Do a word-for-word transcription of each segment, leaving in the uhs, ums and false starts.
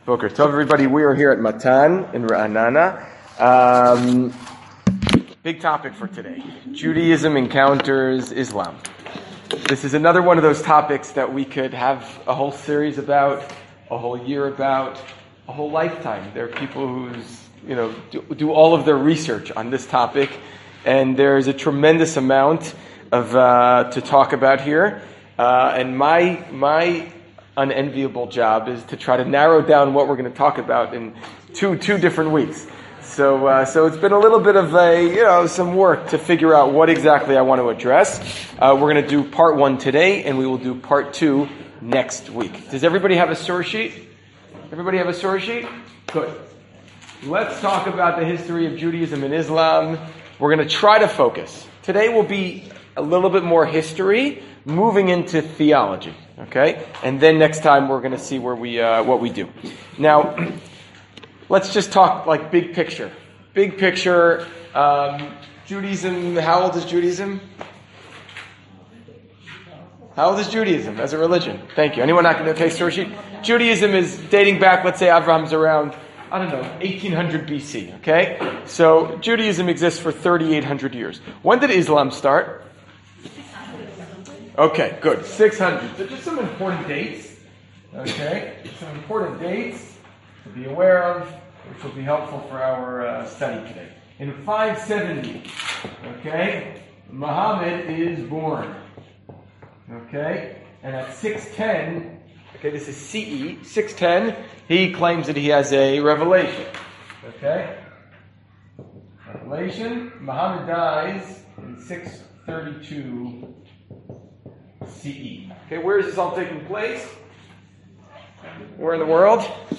Boker Tov, everybody. We are here at Matan in Ra'anana. Um, big topic for today. Judaism encounters Islam. This is another one of those topics that we could have a whole series about, a whole year about, a whole lifetime. There are people who's, you know, do, do all of their research on this topic, and there's a tremendous amount of uh, to talk about here. Uh, and my my unenviable job is to try to narrow down what we're going to talk about in two two different weeks. So uh, so it's been a little bit of a you know some work to figure out what exactly I want to address. Uh, we're going to do part one today, and we will do part two next week. Does everybody have a source sheet? Everybody have a source sheet? Good. Let's talk about the history of Judaism and Islam. We're going to try to focus. Today will be a little bit more history, moving into theology. Okay, and then next time we're going to see where we uh, what we do. Now, let's just talk like big picture. Big picture. Um, Judaism. How old is Judaism? How old is Judaism as a religion? Thank you. Anyone not going to take source sheet? Judaism is dating back. Let's say Abraham's around, I don't know, eighteen hundred B C. Okay, so Judaism exists for thirty-eight hundred years. When did Islam start? Okay, good. six hundred. So just some important dates. Okay, some important dates to be aware of, which will be helpful for our uh, study today. In five seventy, okay, Muhammad is born. Okay, and at six ten, okay, this is C E, six ten, he claims that he has a revelation. Okay, revelation. Muhammad dies in six thirty-two C E. Okay, where is this all taking place? Where in the world?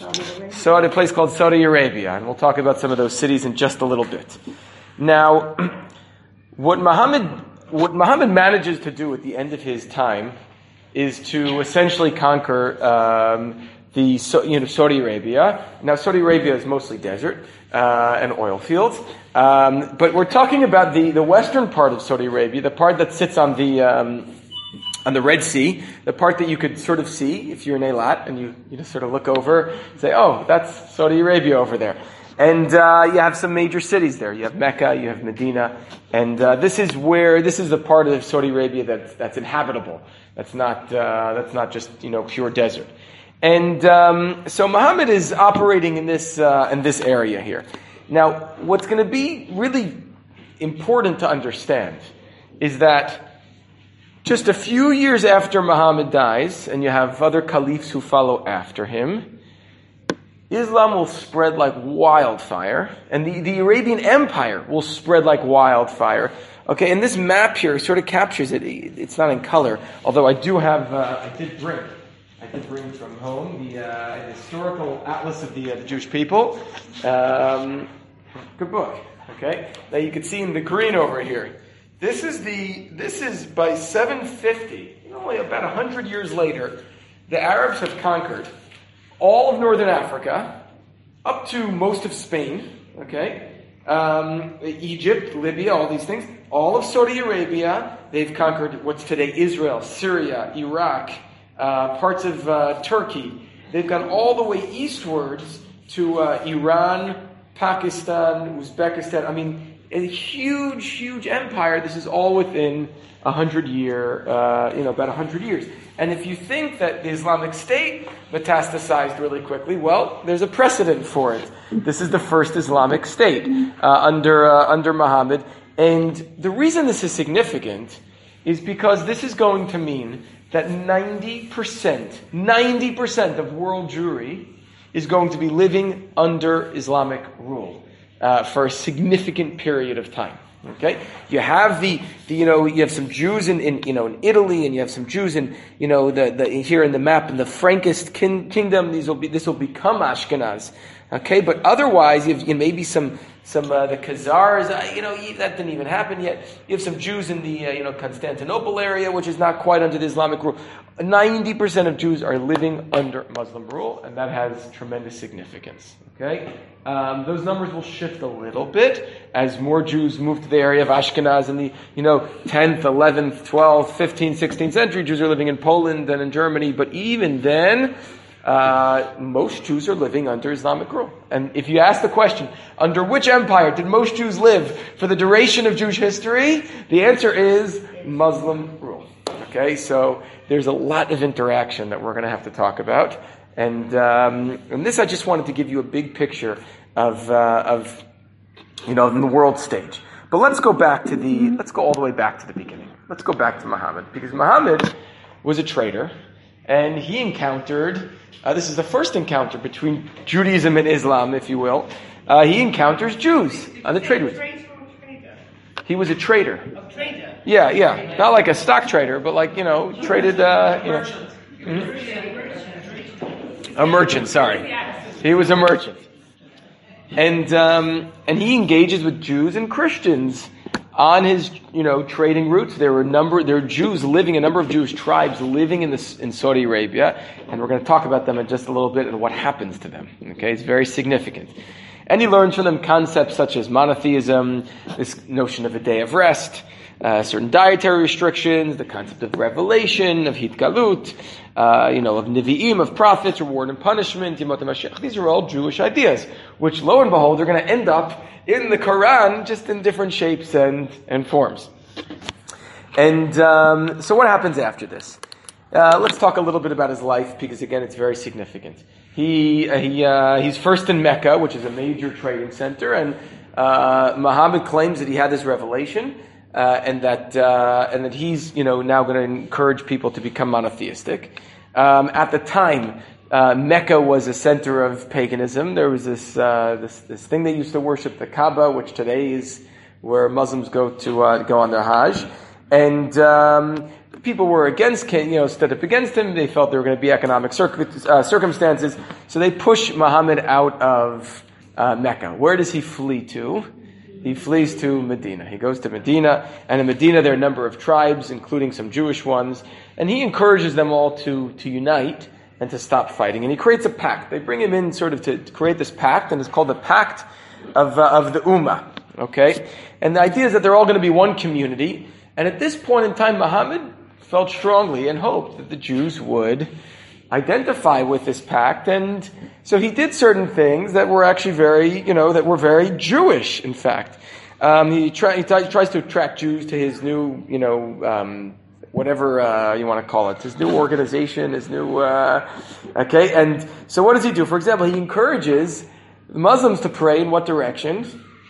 So at a place called Saudi Arabia, and we'll talk about some of those cities in just a little bit. Now, what Muhammad what Muhammad manages to do at the end of his time is to essentially conquer um, the you know Saudi Arabia. Now, Saudi Arabia is mostly desert uh, and oil fields, um, but we're talking about the the western part of Saudi Arabia, the part that sits on the um, on the Red Sea, the part that you could sort of see if you're in Eilat and you, you just sort of look over and say, oh, that's Saudi Arabia over there. And uh, you have some major cities there. You have Mecca, you have Medina, and uh, this is where, this is the part of Saudi Arabia that's, that's inhabitable. That's not, uh, that's not just, you know, pure desert. And um, so Muhammad is operating in this, uh, in this area here. Now, what's going to be really important to understand is that just a few years after Muhammad dies, and you have other caliphs who follow after him, Islam will spread like wildfire, and the, the Arabian Empire will spread like wildfire. Okay, and this map here sort of captures it. It's not in color, although I do have, uh, I did bring, I did bring from home the uh, historical atlas of the, uh, the Jewish people. Um, good book. Okay, now you can see in the green over here. This is the. This is by seven fifty, only about a hundred years later. The Arabs have conquered all of northern Africa, up to most of Spain. Okay, um, Egypt, Libya, all these things. All of Saudi Arabia. They've conquered what's today Israel, Syria, Iraq, uh, parts of uh, Turkey. They've gone all the way eastwards to uh, Iran, Pakistan, Uzbekistan. I mean. A huge, huge empire. This is all within a hundred year, uh, you know, about a hundred years. And if you think that the Islamic State metastasized really quickly, well, there's a precedent for it. This is the first Islamic State uh, under uh, under Muhammad. And the reason this is significant is because this is going to mean that ninety percent, ninety percent of world Jewry is going to be living under Islamic rule. Uh, for a significant period of time. Okay, you have the, the you know you have some Jews in, in you know in Italy, and you have some Jews in you know the, the here in the map in the Frankist kin, kingdom. These will be this will become Ashkenaz. Okay, but otherwise you have you maybe some some uh, the Khazars. Uh, you know that didn't even happen yet. You have some Jews in the uh, you know Constantinople area, which is not quite under the Islamic rule. Ninety percent of Jews are living under Muslim rule, and that has tremendous significance. Okay. Um, those numbers will shift a little bit as more Jews move to the area of Ashkenaz in the, you know, tenth, eleventh, twelfth, fifteenth, sixteenth century. Jews are living in Poland and in Germany, but even then, uh, most Jews are living under Islamic rule. And if you ask the question, under which empire did most Jews live for the duration of Jewish history? The answer is Muslim rule. Okay, so there's a lot of interaction that we're going to have to talk about. And um, and this, I just wanted to give you a big picture of uh, of you know, in the world stage. But let's go back to the let's go all the way back to the beginning. Let's go back to Muhammad, because Muhammad was a traitor, and he encountered. Uh, this is the first encounter between Judaism and Islam, if you will. Uh, he encounters Jews on the trade route. He was a trader. A trader. Yeah, yeah, not like a stock trader, but like, you know, traded. Uh, you know, mm-hmm. A merchant, sorry. He was a merchant. And um, and he engages with Jews and Christians on his, you know, trading routes. There were a number, there are Jews living, a number of Jewish tribes living in this in Saudi Arabia, and we're going to talk about them in just a little bit and what happens to them. Okay, it's very significant. And he learns from them concepts such as monotheism, this notion of a day of rest, uh, certain dietary restrictions, the concept of revelation, of hitgalut, uh, you know, of nivi'im, of prophets, reward and punishment, Yemot HaMashiach. These are all Jewish ideas, which lo and behold are going to end up in the Quran, just in different shapes and, and forms. And um, so what happens after this? Uh, let's talk a little bit about his life, because again, it's very significant. He uh, he uh, he's first in Mecca, which is a major trading center, and uh, Muhammad claims that he had this revelation, uh, and that uh, and that he's, you know, now going to encourage people to become monotheistic. Um, at the time, uh, Mecca was a center of paganism. There was this uh, this this thing they used to worship, the Kaaba, which today is where Muslims go to uh, go on their Hajj, and um, people were against, you know, stood up against him. They felt there were going to be economic circ- uh, circumstances. So they push Muhammad out of uh, Mecca. Where does he flee to? He flees to Medina. He goes to Medina. And in Medina there are a number of tribes, including some Jewish ones. And he encourages them all to, to unite and to stop fighting. And he creates a pact. They bring him in sort of to, to create this pact, and it's called the Pact of, uh, of the Ummah. Okay? And the idea is that they're all going to be one community. And at this point in time, Muhammad felt strongly and hoped that the Jews would identify with this pact, and so he did certain things that were actually very, you know, that were very Jewish. In fact, um, he, try, he, t- he tries to attract Jews to his new, you know, um, whatever uh, you want to call it, his new organization, his new, uh, okay. And so, what does he do? For example, he encourages Muslims to pray in what direction?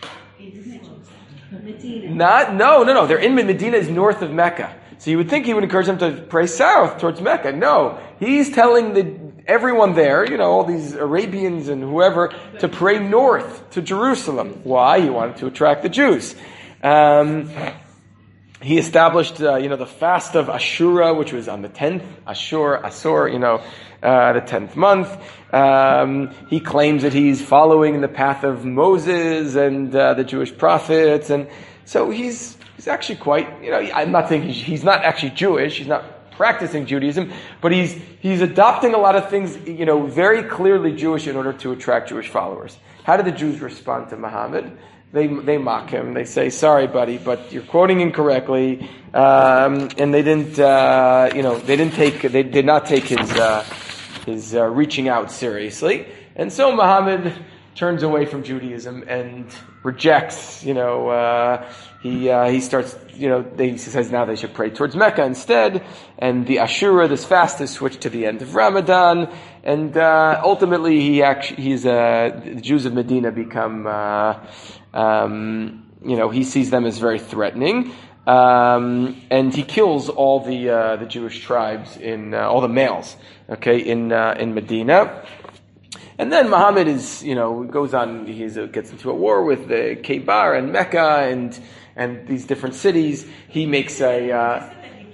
Medina. Not, no, no, no. They're in Medina is north of Mecca. So you would think he would encourage them to pray south towards Mecca. No, he's telling the, everyone there, you know, all these Arabians and whoever, to pray north to Jerusalem. Why? He wanted to attract the Jews. Um, he established, uh, you know, the fast of Ashura, which was on the tenth, Ashur, Asur, you know, uh, the tenth month. Um, he claims that he's following the path of Moses and uh, the Jewish prophets, and so he's He's actually quite, you know, I'm not saying he's, he's not actually Jewish, he's not practicing Judaism, but he's he's adopting a lot of things, you know, very clearly Jewish in order to attract Jewish followers. How did the Jews respond to Muhammad? They they mock him. They say, "Sorry, buddy, but you're quoting incorrectly," um, and they didn't, uh, you know, they didn't take, they did not take his uh, his uh, reaching out seriously, and so Muhammad turns away from Judaism and rejects, you know, uh, he, uh, he starts, you know, they, he says now they should pray towards Mecca instead, and the Ashura, this fast, is switched to the end of Ramadan, and, uh, ultimately he actually, he's, uh, the Jews of Medina become, uh, um, you know, he sees them as very threatening, um, and he kills all the, uh, the Jewish tribes in, uh, all the males, okay, in, uh, in Medina. And then Muhammad is, you know, goes on, he gets into a war with the Khaybar and Mecca and and these different cities. He makes a, uh,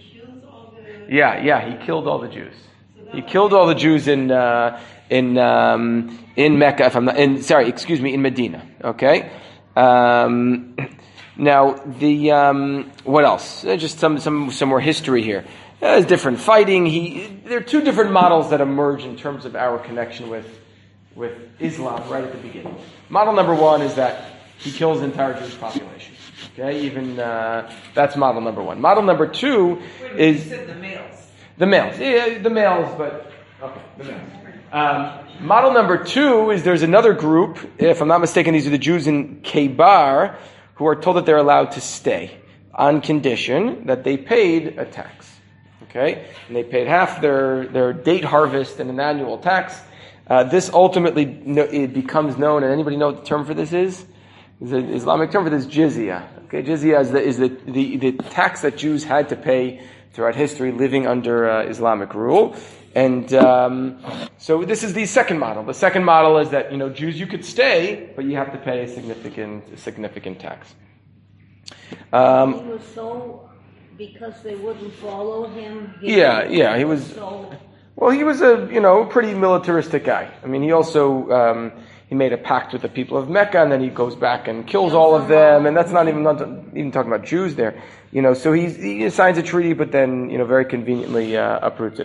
yeah, yeah, he killed all the Jews. He killed all the Jews in uh, in um, in Mecca. If I'm not, in sorry, excuse me, in Medina. Okay. Um, now the um, what else? Just some some some more history here. There's different fighting. He there are two different models that emerge in terms of our connection with. with Islam right at the beginning. Model number one is that he kills the entire Jewish population. Okay, even uh, that's model number one. Model number two Wait, is you said the males. The males, yeah, the males, but okay, the males. Um, model number two is there's another group, if I'm not mistaken, these are the Jews in Kebar, who are told that they're allowed to stay on condition that they paid a tax. Okay? And they paid half their, their date harvest and an annual tax. Uh, this ultimately no, it becomes known, and anybody know what the term for this is? The Islamic term for this is jizya. Okay, jizya is the, is the, the, the tax that Jews had to pay throughout history living under uh, Islamic rule. And um, so this is the second model. The second model is that, you know, Jews, you could stay, but you have to pay a significant a significant tax. Um, he was so, because they wouldn't follow him. He yeah, yeah, he was. So, well, he was a, you know, pretty militaristic guy. I mean, he also um, he made a pact with the people of Mecca, and then he goes back and kills all of them. And that's not even not even talking about Jews there. You know, so he's, he signs a treaty, but then, you know, very conveniently uh, uproots it.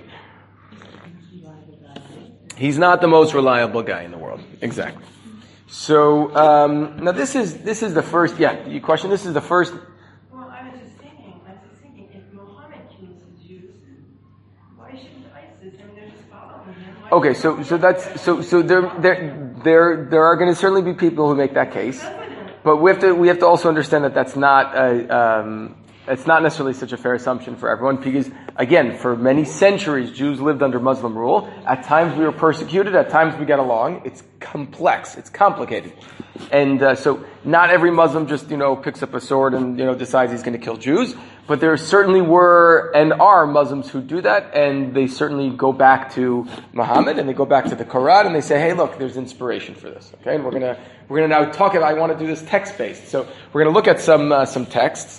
He's not the most reliable guy in the world. Exactly. So um, now this is this is the first. Yeah, you question. This is the first. Well, I was just thinking. I was just thinking. If Muhammad kills the Jews, why shouldn't ISIS? I mean, they're just following him. Why Okay, so so that's so so there there there there are going to certainly be people who make that case, but we have to we have to also understand that that's not a. Um, It's not necessarily such a fair assumption for everyone because, again, for many centuries, Jews lived under Muslim rule. At times we were persecuted, at times we get along. It's complex, it's complicated. And uh, so not every Muslim just, you know, picks up a sword and, you know, decides he's going to kill Jews. But there certainly were and are Muslims who do that, and they certainly go back to Muhammad and they go back to the Quran and they say, hey, look, there's inspiration for this. Okay, and we're gonna we're gonna now talk about. I want to do this text based, so we're gonna look at some uh, some texts.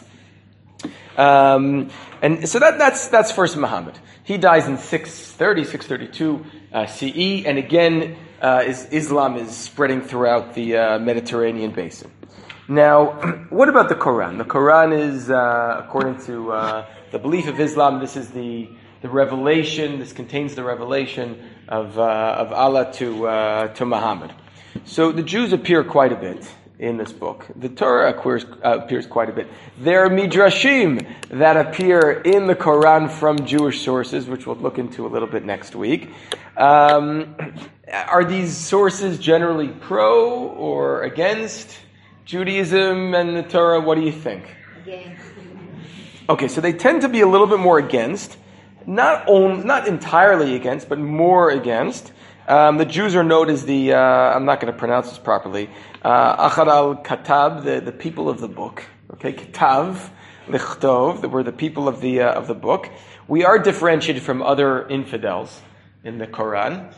Um, and so that, that's, that's first Muhammad. He dies in six thirty, six thirty-two uh, C E, and again, uh, is, Islam is spreading throughout the uh, Mediterranean basin. Now, what about the Quran? The Quran is, uh, according to uh, the belief of Islam, this is the the revelation. This contains the revelation of uh, of Allah to uh, to Muhammad. So the Jews appear quite a bit in this book. The Torah appears, uh, appears quite a bit. There are midrashim that appear in the Quran from Jewish sources, which we'll look into a little bit next week. Um, are these sources generally pro or against Judaism and the Torah? What do you think? Against. Okay, so they tend to be a little bit more against. Not on, not entirely against, but more against. Um, the Jews are known as the, uh, I'm not going to pronounce this properly, uh, Achar al-Katab, the, the people of the book. Okay, Katav, Lichtov, we're the people of the, uh, of the book. We are differentiated from other infidels in the Quran.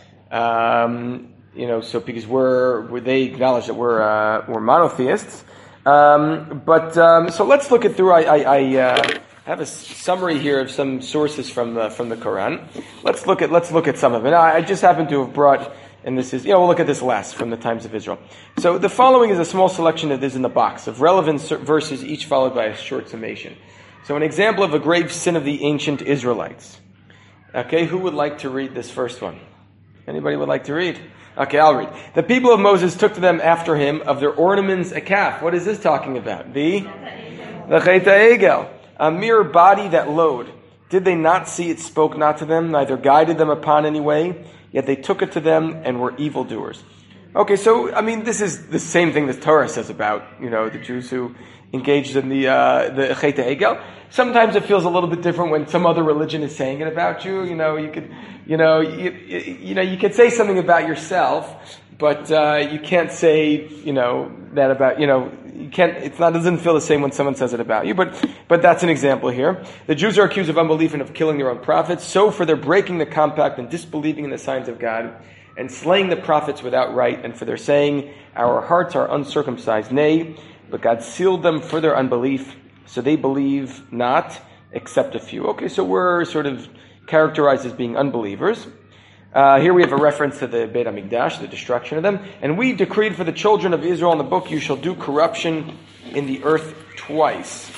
Um, you know, so because we're, we're they acknowledge that we're, uh, we're monotheists. Um, but, um, so let's look it through. I, I, I, uh, I have a summary here of some sources from the, from the Quran. Let's look at let's look at some of it. Now, I just happen to have brought, and this is, you know, we'll look at this last from the Times of Israel. So the following is a small selection that is in the box of relevant verses, each followed by a short summation. So an example of a grave sin of the ancient Israelites. Okay, who would like to read this first one? Anybody would like to read? Okay, I'll read. The people of Moses took to them after him of their ornaments a calf. What is this talking about? The the Chet HaEgel. A mere body that lowed. Did they not see it spoke not to them, neither guided them upon any way? Yet they took it to them and were evildoers. Okay, so, I mean, this is the same thing that Torah says about, you know, the Jews who engaged in the, uh, the Chet HaEgel. Sometimes it feels a little bit different when some other religion is saying it about you. You know, you could, you know, you, you know, you could say something about yourself, but, uh, you can't say, you know, that about, you know, you can't, it's not, it doesn't feel the same when someone says it about you, but, but that's an example here. The Jews are accused of unbelief and of killing their own prophets. So for their breaking the compact and disbelieving in the signs of God and slaying the prophets without right, and for their saying, our hearts are uncircumcised, nay, but God sealed them for their unbelief, so they believe not, except a few. Okay, so we're sort of characterized as being unbelievers. Uh, here we have a reference to the Beit HaMikdash, the destruction of them. And we decreed for the children of Israel in the book, you shall do corruption in the earth twice.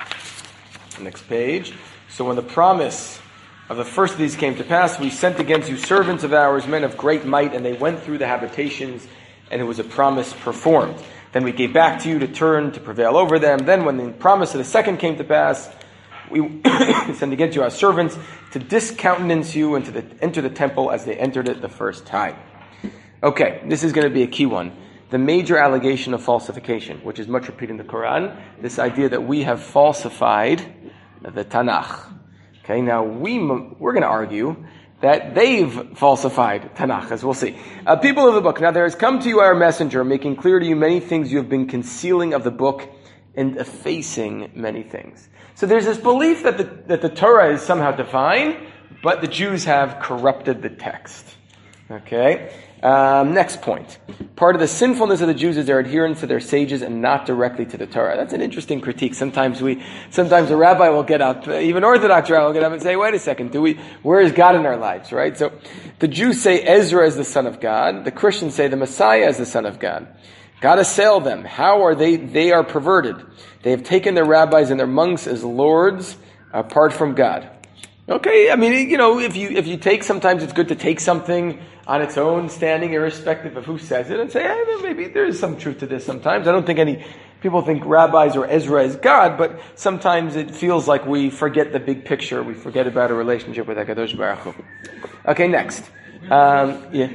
Next page. So when the promise of the first of these came to pass, we sent against you servants of ours, men of great might, and they went through the habitations, and it was a promise performed. Then we gave back to you to turn to prevail over them. Then when the promise of the second came to pass, we send against you our servants to discountenance you and to the, enter the temple as they entered it the first time. Okay, this is going to be a key one. The major allegation of falsification, which is much repeated in the Quran, this idea that we have falsified the Tanakh. Okay, now we, we're going to argue that they've falsified Tanakh, as we'll see. Uh, people of the book, now there has come to you our messenger, making clear to you many things you have been concealing of the book and effacing many things. So there's this belief that the, that the Torah is somehow divine, but the Jews have corrupted the text. Okay? Um, next point. Part of the sinfulness of the Jews is their adherence to their sages and not directly to the Torah. That's an interesting critique. Sometimes we, sometimes a rabbi will get up, even Orthodox rabbi will get up and say, wait a second, do we, where is God in our lives, right? So, the Jews say Ezra is the son of God. The Christians say the Messiah is the son of God. God assail them. How are they, they are perverted. They have taken their rabbis and their monks as lords apart from God. Okay, I mean, you know, if you, if you take, sometimes it's good to take something on its own standing, irrespective of who says it, and say, hey, maybe there is some truth to this sometimes. I don't think any people think rabbis or Ezra is God, but sometimes it feels like we forget the big picture. We forget about a relationship with HaKadosh Baruch Hu. Okay, next. Um, yeah.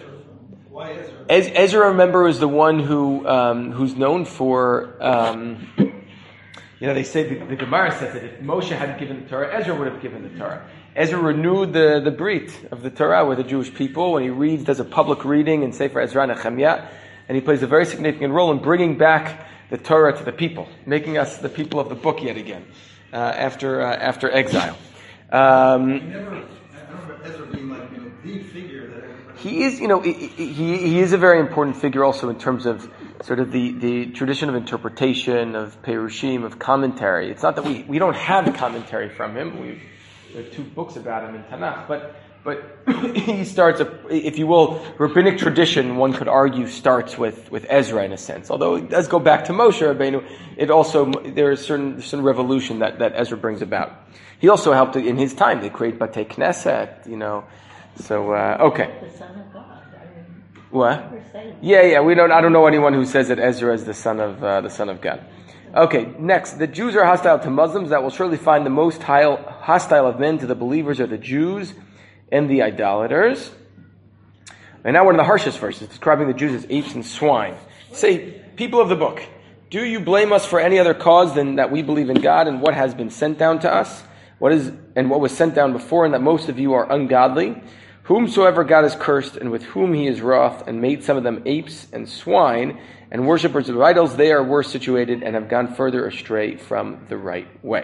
Why Ezra? Ez- Ezra, remember, is the one who um, who's known for, um, you know, they say, the, the Gemara says that if Moshe hadn't given the Torah, Ezra would have given the Torah. Ezra renewed the, the Brit of the Torah with the Jewish people when he reads, does a public reading in Sefer Ezra Nehemiah, and he plays a very significant role in bringing back the Torah to the people, making us the people of the book yet again, uh, after uh, after exile. Um, I never, I remember Ezra being like, you know, the figure that everybody... He is, you know, he, he, he is a very important figure also in terms of sort of the, the tradition of interpretation, of Perushim, of commentary. It's not that we, we don't have commentary from him. We There are two books about him in Tanakh, but but he starts, a, if you will, rabbinic tradition, one could argue, starts with, with Ezra in a sense. Although it does go back to Moshe Rabbeinu, it also, there is certain, certain revolution that, that Ezra brings about. He also helped in his time. They create Batei Knesset, you know. So, uh, okay. The son of God. I mean, What? Yeah, yeah, we don't, I don't know anyone who says that Ezra is the son of, uh, the son of God. Okay, next. The Jews are hostile to Muslims. That will surely find the most hostile of men to the believers are the Jews and the idolaters. And now one of the harshest verses, describing the Jews as apes and swine. Say, people of the book, do you blame us for any other cause than that we believe in God and what has been sent down to us? What is, and what was sent down before, and that most of you are ungodly? Whomsoever God has cursed, and with whom he is wroth, and made some of them apes and swine, and worshippers of idols, they are worse situated and have gone further astray from the right way.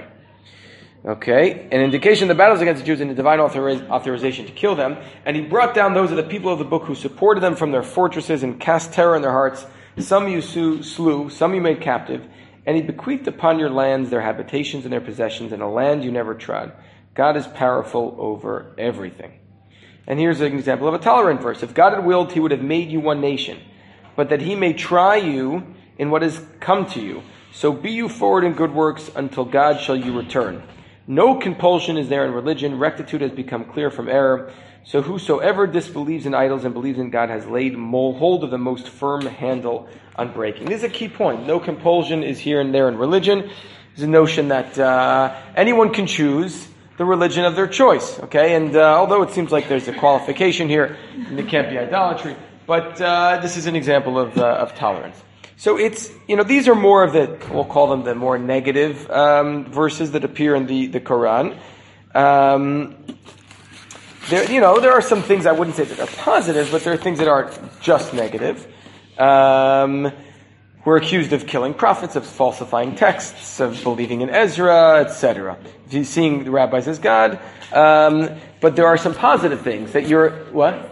Okay, an indication of the battles against the Jews and the divine authoriz- authorization to kill them. And he brought down those of the people of the book who supported them from their fortresses and cast terror in their hearts. Some you slew, some you made captive. And he bequeathed upon your lands their habitations and their possessions, and a land you never trod. God is powerful over everything. And here's an example of a tolerant verse. If God had willed, he would have made you one nation, but that he may try you in what has come to you. So be you forward in good works until God shall you return. No compulsion is there in religion. Rectitude has become clear from error. So whosoever disbelieves in idols and believes in God has laid hold of the most firm handle on breaking. This is a key point. No compulsion is here and there in religion. There's a notion that uh, anyone can choose the religion of their choice. Okay, and uh, although it seems like there's a qualification here, and it can't be idolatry, but uh, this is an example of uh, of tolerance. So it's, you know, these are more of the, we'll call them the more negative um, verses that appear in the, the Quran. Um, there, you know, there are some things I wouldn't say that are positive, but there are things that aren't just negative. Um, we're accused of killing prophets, of falsifying texts, of believing in Ezra, et cetera. Seeing the rabbis as God. Um, but there are some positive things that you're, what?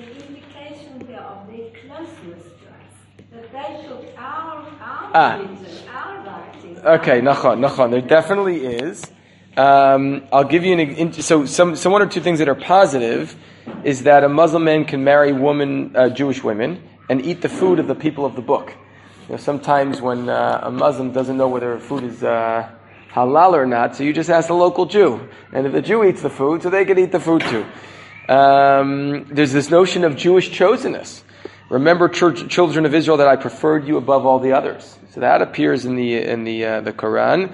Ah. Okay, nachon, nachon. There definitely is. Um, I'll give you an so some some one or two things that are positive is that a Muslim man can marry woman uh, Jewish women and eat the food of the people of the book. You know, sometimes when uh, a Muslim doesn't know whether food is uh, halal or not, so you just ask the local Jew, and if the Jew eats the food, so they can eat the food too. Um, there's this notion of Jewish chosenness. Remember, church, children of Israel, that I preferred you above all the others. So that appears in the in the uh, the Quran.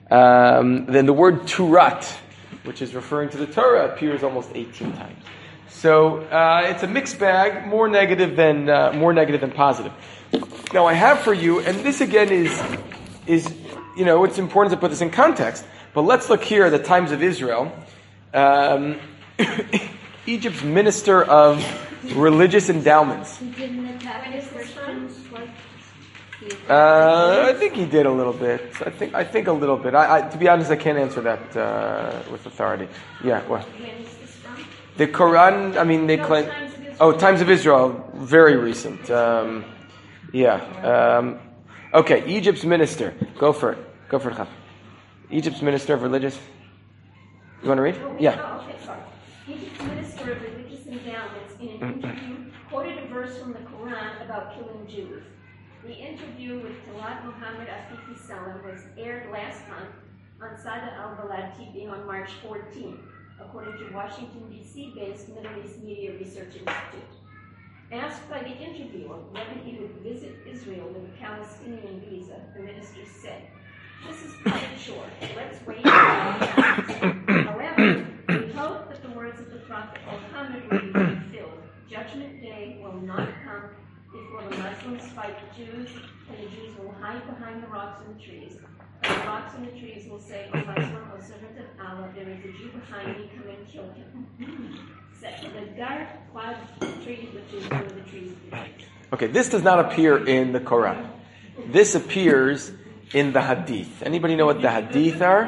Um, then the word Turat, which is referring to the Torah, appears almost eighteen times. So uh, it's a mixed bag, more negative than uh, more negative than positive. Now I have for you, and this again is is you know it's important to put this in context. But let's look here at the times of Israel. Um, Egypt's minister of religious endowments. He didn't attack the Christians like he attacked Uh, I the think he did a little bit. I think I think a little bit. I, I to be honest, I can't answer that uh, with authority. Yeah, what? When is this from? The Quran. I mean, they No, claim. Times of Israel. Oh, Times of Israel, very recent. Um, yeah. Um, okay, Egypt's minister. Go for it. Go for it, Chaf. Egypt's minister of religious. You want to read? Oh, Yeah. Oh, okay, sorry. Egypt's Minister of Religious Endowments, in an interview, quoted a verse from the Quran about killing Jews. The interview with Talat Muhammad Afifi Salam was aired last month on Sada al-Balad T V on March fourteenth, according to Washington, D C-based Middle East Media Research Institute. Asked by the interviewer whether he would visit Israel with a Palestinian visa, the minister said, "This is premature. Let's wait and see." However, we hope that the words of the Prophet Muhammad will be fulfilled. Judgment Day will not come before the Muslims fight the Jews, and the Jews will hide behind the rocks and the trees. And the rocks and the trees will say, "O Muslim, O servant of Allah, there is a Jew behind me, come and kill him." Second, the dark cloud tree, which is one of the trees of the trees. Okay, this does not appear in the Quran. This appears in the Hadith. Anybody know what the Hadith are?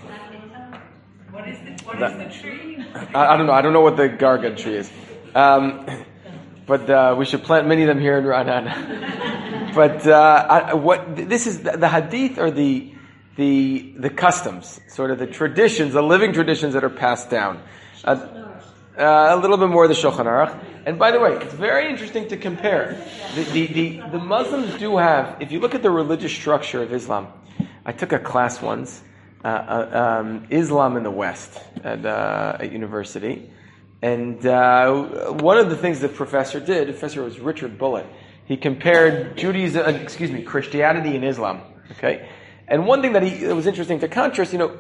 What is the, what That- is the tree? I, I don't know. I don't know what the Gargad tree is. Um, but uh, we should plant many of them here in Ra'anana. But uh, I, what this is, the, the Hadith are the the the customs, sort of the traditions, the living traditions that are passed down. Uh, Uh, a little bit more of the Shulchan Aruch. And by the way, it's very interesting to compare. The, the, the, the Muslims do have, if you look at the religious structure of Islam, I took a class once, uh, uh, um, Islam in the West at, uh, at university. And uh, one of the things the professor did, the professor was Richard Bullitt, he compared Judaism, uh, excuse me, Christianity and Islam. Okay? And one thing that he, it was interesting to contrast, you know,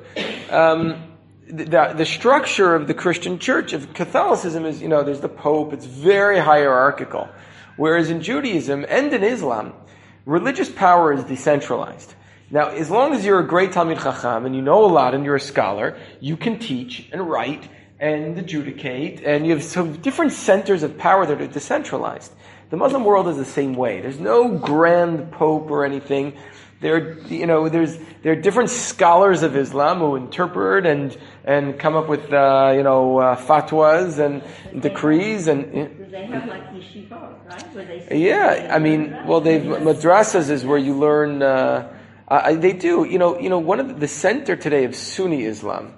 um, The, the structure of the Christian church, of Catholicism, is, you know, there's the Pope, it's very hierarchical. Whereas in Judaism and in Islam, religious power is decentralized. Now, as long as you're a great Talmid Chacham and you know a lot and you're a scholar, you can teach and write and adjudicate, and you have some different centers of power that are decentralized. The Muslim world is the same way. There's no grand Pope or anything. There, you know, there's there are different scholars of Islam who interpret and and come up with uh, you know uh, fatwas and decrees and. They have like yeshivot, right? Where they sit Yeah, I mean, well, they've madrasas is where you learn. Uh, uh, they do, you know, you know, one of the, the center today of Sunni Islam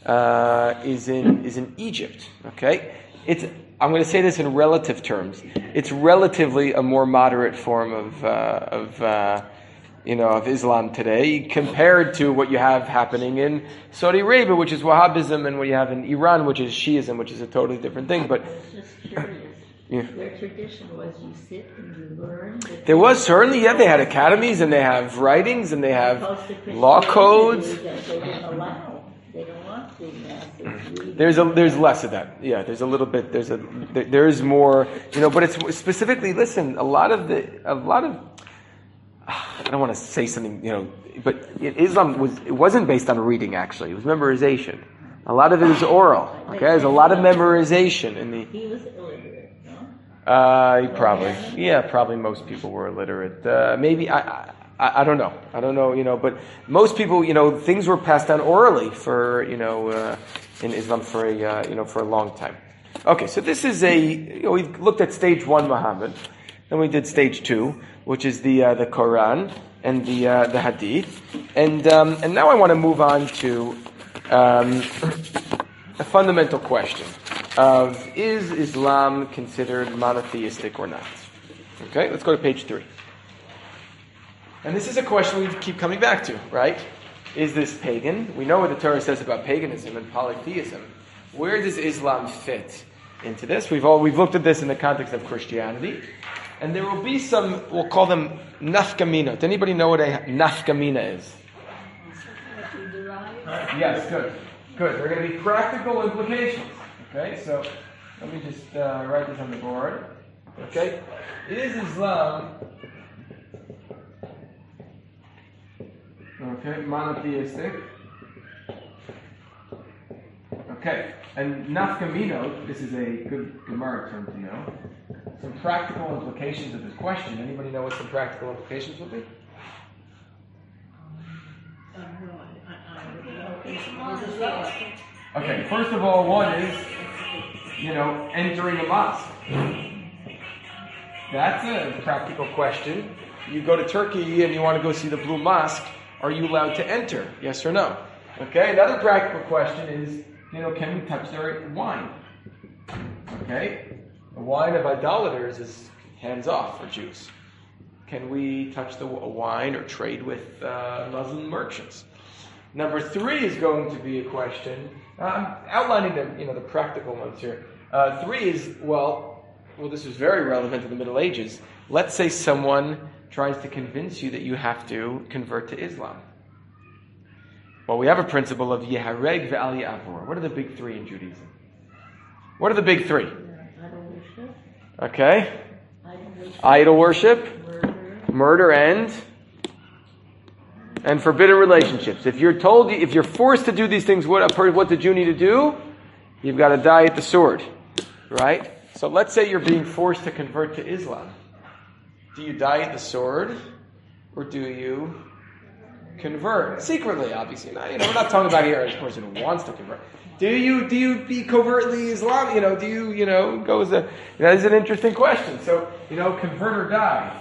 uh, is in is in Egypt. Okay, it's. I'm going to say this in relative terms. It's relatively a more moderate form of uh, of. Uh, you know, of Islam today, compared to what you have happening in Saudi Arabia, which is Wahhabism, and what you have in Iran, which is Shiism, which is a totally different thing. But It's just curious. Yeah. Their tradition was you sit and you learn. that- there was certainly, yeah, they had academies and they have writings and they have Opposed to law codes. Christianity, They didn't allow. They don't want to. masses read. There's a there's less of that. Yeah, there's a little bit. There's a there, there is more. You know, but it's specifically. Listen, a lot of the a lot of. I don't want to say something, you know, but Islam was, it wasn't based on reading actually, it was memorization. A lot of it is oral, okay? There's a lot of memorization in the, He was illiterate, no? uh, he probably, yeah, probably most people were illiterate. Uh, maybe, I, I, I don't know, I don't know, you know, but most people, you know, things were passed down orally for, you know, uh, in Islam for a, uh, you know, for a long time. Okay, so this is a, you know, we've looked at stage one, Muhammad, then we did stage two, which is the uh, the Quran and the uh, the Hadith, and um, and now I want to move on to um, a fundamental question of, is Islam considered monotheistic or not? Okay, let's go to page three. And this is a question we keep coming back to, right? Is this pagan? We know what the Torah says about paganism and polytheism. Where does Islam fit into this? We've all we've looked at this in the context of Christianity. And there will be some, we'll call them nafkamina. Does anybody know what a nafkamina is? What you do Yes, good. Good. There are going to be practical implications. Okay, so let me just uh, write this on the board. Okay, is Islam okay monotheistic? Okay, and nafkamino, this is a good Gemara term to know. Some practical implications of this question. Anybody know what some practical implications will be? Okay, first of all, one is, you know, entering a mosque. That's a practical question. You go to Turkey and you want to go see the Blue Mosque. Are you allowed to enter? Yes or no? Okay, another practical question is, you know, can we touch their wine? Okay, the wine of idolaters is hands off for Jews. Can we touch the wine or trade with uh, Muslim merchants? Number three is going to be a question. I'm outlining the, you know, the practical ones here. Uh, three is, well, well, this is very relevant to the Middle Ages. Let's say someone tries to convince you that you have to convert to Islam. Well, we have a principle of Yehareg ve'al ya'avor. What are the big three in Judaism? What are the big three? Idol worship. Okay. Idol worship. Idol worship, Murder. murder, and and forbidden relationships. If you're told, if you're forced to do these things, what what did you need to do? You've got to die at the sword, right? So let's say you're being forced to convert to Islam. Do you die at the sword, or do you convert secretly? Obviously, not, you know, we're not talking about here a person who wants to convert. Do you do you be covertly Islam? You know, do you you know go as a? That is an interesting question. So you know, convert or die.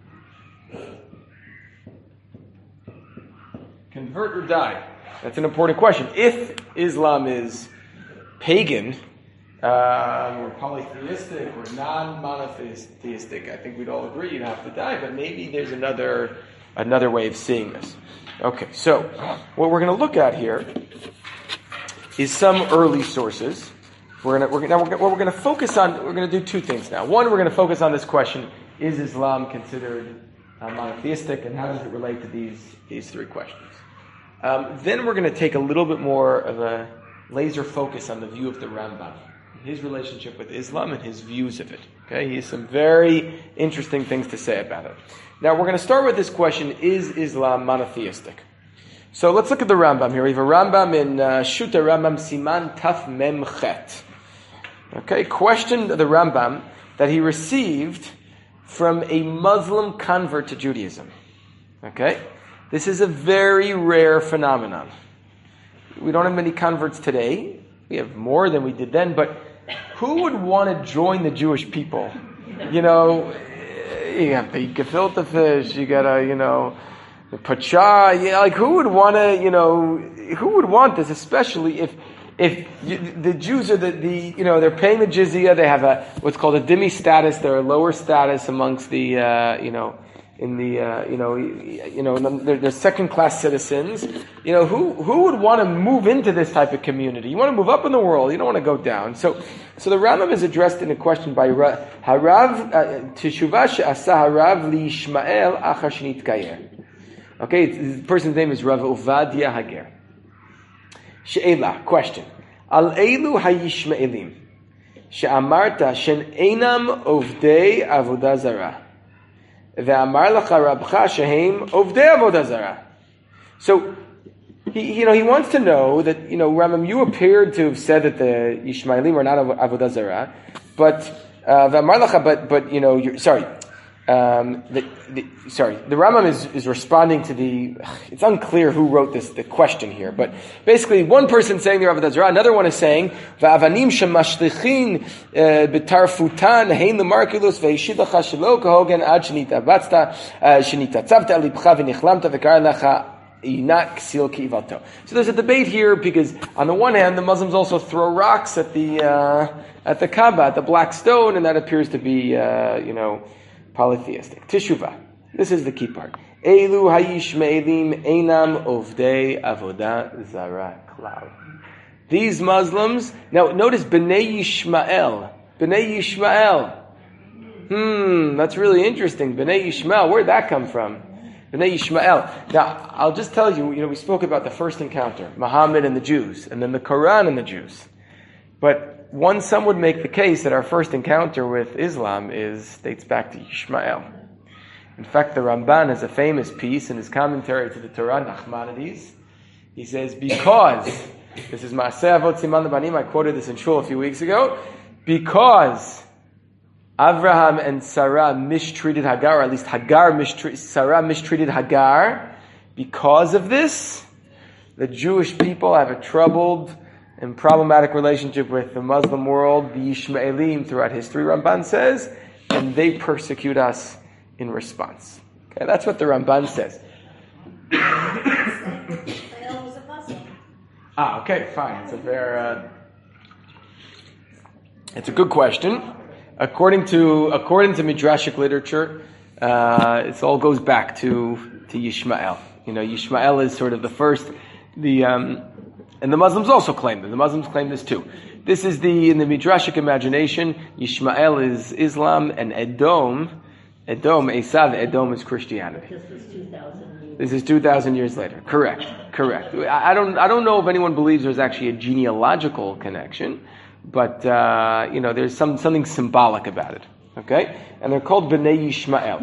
Convert or die? That's an important question. If Islam is pagan, uh, or polytheistic, or non-monotheistic, I think we'd all agree you'd have to die. But maybe there's another another way of seeing this. Okay, so what we're going to look at here is some early sources. We're going to we're going what we're going to focus on. We're going to do two things now. One, we're going to focus on this question: is Islam considered uh, monotheistic, and how does it relate to these these three questions? Um, then we're going to take a little bit more of a laser focus on the view of the Rambam, his relationship with Islam and his views of it. Okay, he has some very interesting things to say about it. Now we're going to start with this question: is Islam monotheistic? So let's look at the Rambam here. We have a Rambam in uh, Shuta Rambam Siman Taf Mem Chet. Okay, questioned the Rambam that he received from a Muslim convert to Judaism. Okay, this is a very rare phenomenon. We don't have many converts today. We have more than we did then, but who would want to join the Jewish people? You know, you have the gefilte fish, you gotta, you know, the pacha, you know, like who would want to, you know, who would want this, especially if if you, the Jews are the, the, you know, they're paying the jizya, they have a, what's called a dhimmi status, they're a lower status amongst the, uh, you know, in the, uh, you know, you know, they're, they're second-class citizens. You know, who who would want to move into this type of community? You want to move up in the world. You don't want to go down. So, so the Rambam is addressed in a question by Harav Teshuvah she'asa Harav liYishmael achar shenitgayer. Okay, the person's name is Rav Ovadia Hager. She'ela, question: Al elu hayishmaelim she'amarta shen einam ovdei avodah zarah. So, he, you know, he wants to know that, you know, Rambam, you appeared to have said that the Yishmaelim are not avodah zarah, but, uh, but, but, you know, you're, sorry, um, the, the, sorry, the Rambam is, is responding to the, it's unclear who wrote this, the question here, but basically one person saying they're avodah zarah, another one is saying, va'avanim shemashlichin betarfutan hein lemarkulus ve'ishidach shelo kahogen ad shenita batzta shenita tzavta libcha v'nichlamta v'kar lecha inak ksil ki'ivato. So there's a debate here because on the one hand, the Muslims also throw rocks at the, uh, at the Kaaba, at the black stone, and that appears to be, uh, you know, polytheistic. Teshuvah. This is the key part. Elu hayishmaelim einam ovdei avodah zarah klal. These Muslims, now notice Bnei Yishmael. Bnei Yishmael. Hmm, that's really interesting. Bnei Yishmael, where'd that come from? Bnei Yishmael. Now, I'll just tell you, you know, we spoke about the first encounter, Muhammad and the Jews, and then the Quran and the Jews. But one, some would make the case that our first encounter with Islam is dates back to Yishmael. In fact, the Ramban has a famous piece in his commentary to the Torah, Nachmanides. He says, because, this is Maaseh Avot Siman Lebanim, I quoted this in Shul a few weeks ago, because Avraham and Sarah mistreated Hagar, or at least Hagar mistreated, Sarah mistreated Hagar. Because of this, the Jewish people have a troubled and problematic relationship with the Muslim world, the Yishmaelim, throughout history, Ramban says, and they persecute us in response. Okay, that's what the Ramban says. ah, okay, fine. It's a very, uh, it's a good question. According to according to Midrashic literature, uh, it all goes back to to Yishmael. You know, Yishmael is sort of the first. The um, and the Muslims also claim this. The Muslims claim this too. This is the in the Midrashic imagination. Yishmael is Islam, and Edom, Edom, Esav, Edom is Christianity. This was two thousand years. This is two thousand years later. Correct. Correct. I, I don't I don't know if anyone believes there's actually a genealogical connection. But, uh, you know, there's some something symbolic about it. Okay? And they're called Bnei Yishmael.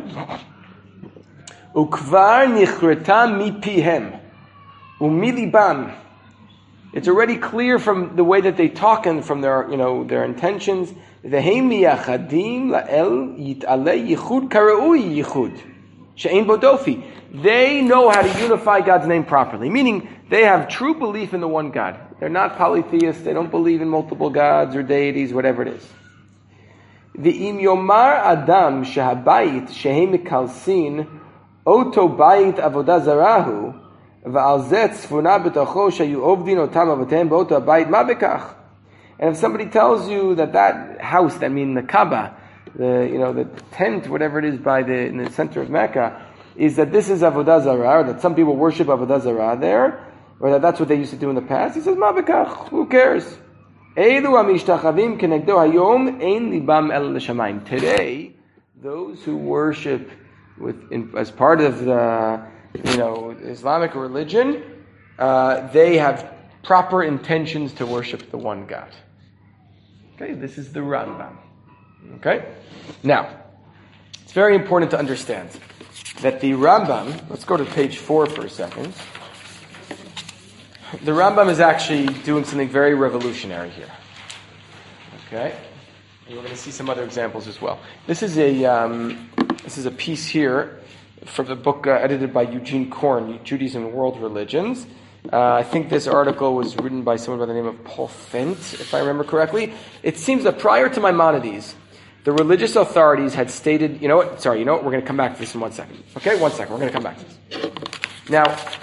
Ukvar nichreta mipihem umilibam. It's already clear from the way that they talk and from their, you know, their intentions. Vehem miyachadim la'el yit'alei yichud kara'ui yichud. She'ein bodofi. They know how to unify God's name properly. Meaning, they have true belief in the one God. They're not polytheists. They don't believe in multiple gods or deities, whatever it is. V'im yomar adam shehabayit shehem mikalsin oto bayit avodah zarahu v'al zeh tzfuna b'tocho shayu ovdin otam avotem b'oto bayit ma bekach. And if somebody tells you that that house, I mean the Kaaba, the you know the tent, whatever it is by the in the center of Mecca, is that this is avodah zarah, or that some people worship avodah zarah there, or that that's what they used to do in the past, he says, ma bekach, who cares? Today, those who worship with, in, as part of the, you know, Islamic religion, uh, they have proper intentions to worship the one God. Okay, this is the Rambam. Okay? Now, it's very important to understand that the Rambam, let's go to page four for a second. The Rambam is actually doing something very revolutionary here. Okay? And we're going to see some other examples as well. This is a um, this is a piece here from the book uh, edited by Eugene Korn, Judaism and World Religions. Uh, I think this article was written by someone by the name of Paul Fent, if I remember correctly. It seems that prior to Maimonides, the religious authorities had stated, you know what, sorry, you know what, we're going to come back to this in one second. Okay, one second, we're going to come back to this. Now,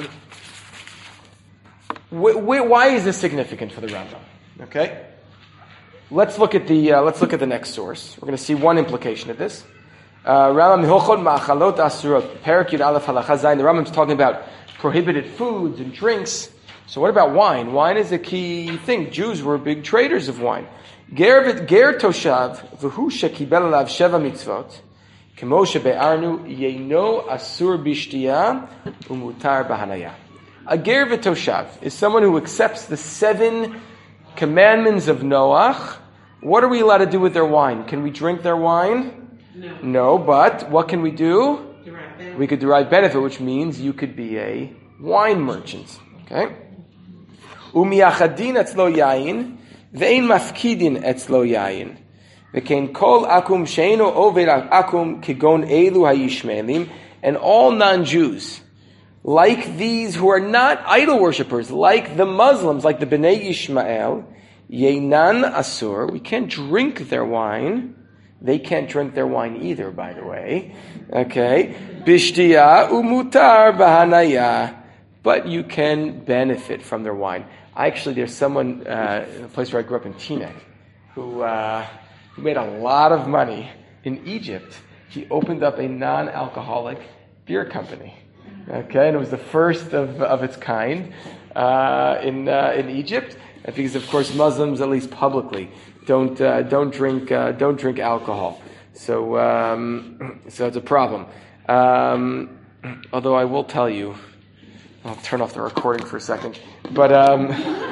wh- wh- why is this significant for the Rambam? Okay? Let's look at the, uh, let's look at the next source. We're going to see one implication of this. Uh, Rambam Hilchot Ma'achalot Asurot, Perak Yud Aleph Halacha Zayin. The Rambam's talking about prohibited foods and drinks. So what about wine? Wine is a key thing. Jews were big traders of wine. Ger ger toshav v'hu shekibel alav sheva mitzvot kemo shebe'arnu yeino asur b'shtiya umutar b'hanaya. A ger v'toshav is someone who accepts the seven commandments of Noach. What are we allowed to do with their wine? Can we drink their wine? No. No, but what can we do? We could derive benefit, which means you could be a wine merchant. Okay? Umiachadin etzlo yayin, ve'ein mafkidin etzlo yayin. Ve'kein kol akum she'eno oved akum kigon elu hayishmelim. And all non-Jews, like these who are not idol worshippers, like the Muslims, like the Bnei Yishmael, yeinan asur, we can't drink their wine. They can't drink their wine either, by the way. Okay. Bishtiya umutar bahanaya. But you can benefit from their wine. I actually, there's someone, uh, in a place where I grew up in Teaneck, who, uh, who made a lot of money in Egypt. He opened up a non-alcoholic beer company. Okay. And it was the first of, of its kind, uh, in, uh, in Egypt. Because, of course, Muslims, at least publicly, don't uh, don't drink uh, don't drink alcohol. So um, so it's a problem. Um, although I will tell you, I'll turn off the recording for a second. But um,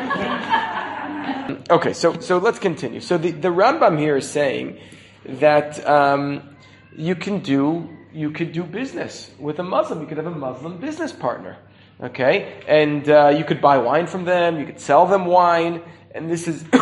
okay, so so let's continue. So the, the Rambam here is saying that um, you can do you could do business with a Muslim. You could have a Muslim business partner. Okay, and uh, you could buy wine from them. You could sell them wine, and this is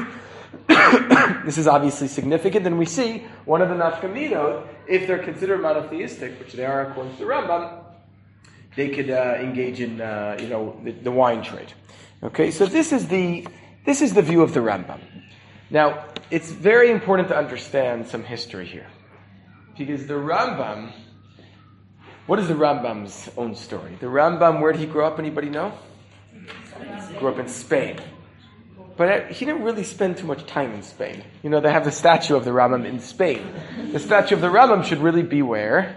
this is obviously significant. And we see one of the nafkaminot, if they're considered monotheistic, which they are according to the Rambam, they could uh, engage in uh, you know the, the wine trade. Okay, so this is the this is the view of the Rambam. Now, it's very important to understand some history here, because the Rambam. What is the Rambam's own story? The Rambam, where did he grow up? Anybody know? He grew up in Spain. But he didn't really spend too much time in Spain. You know, they have the statue of the Rambam in Spain. The statue of the Rambam should really be where?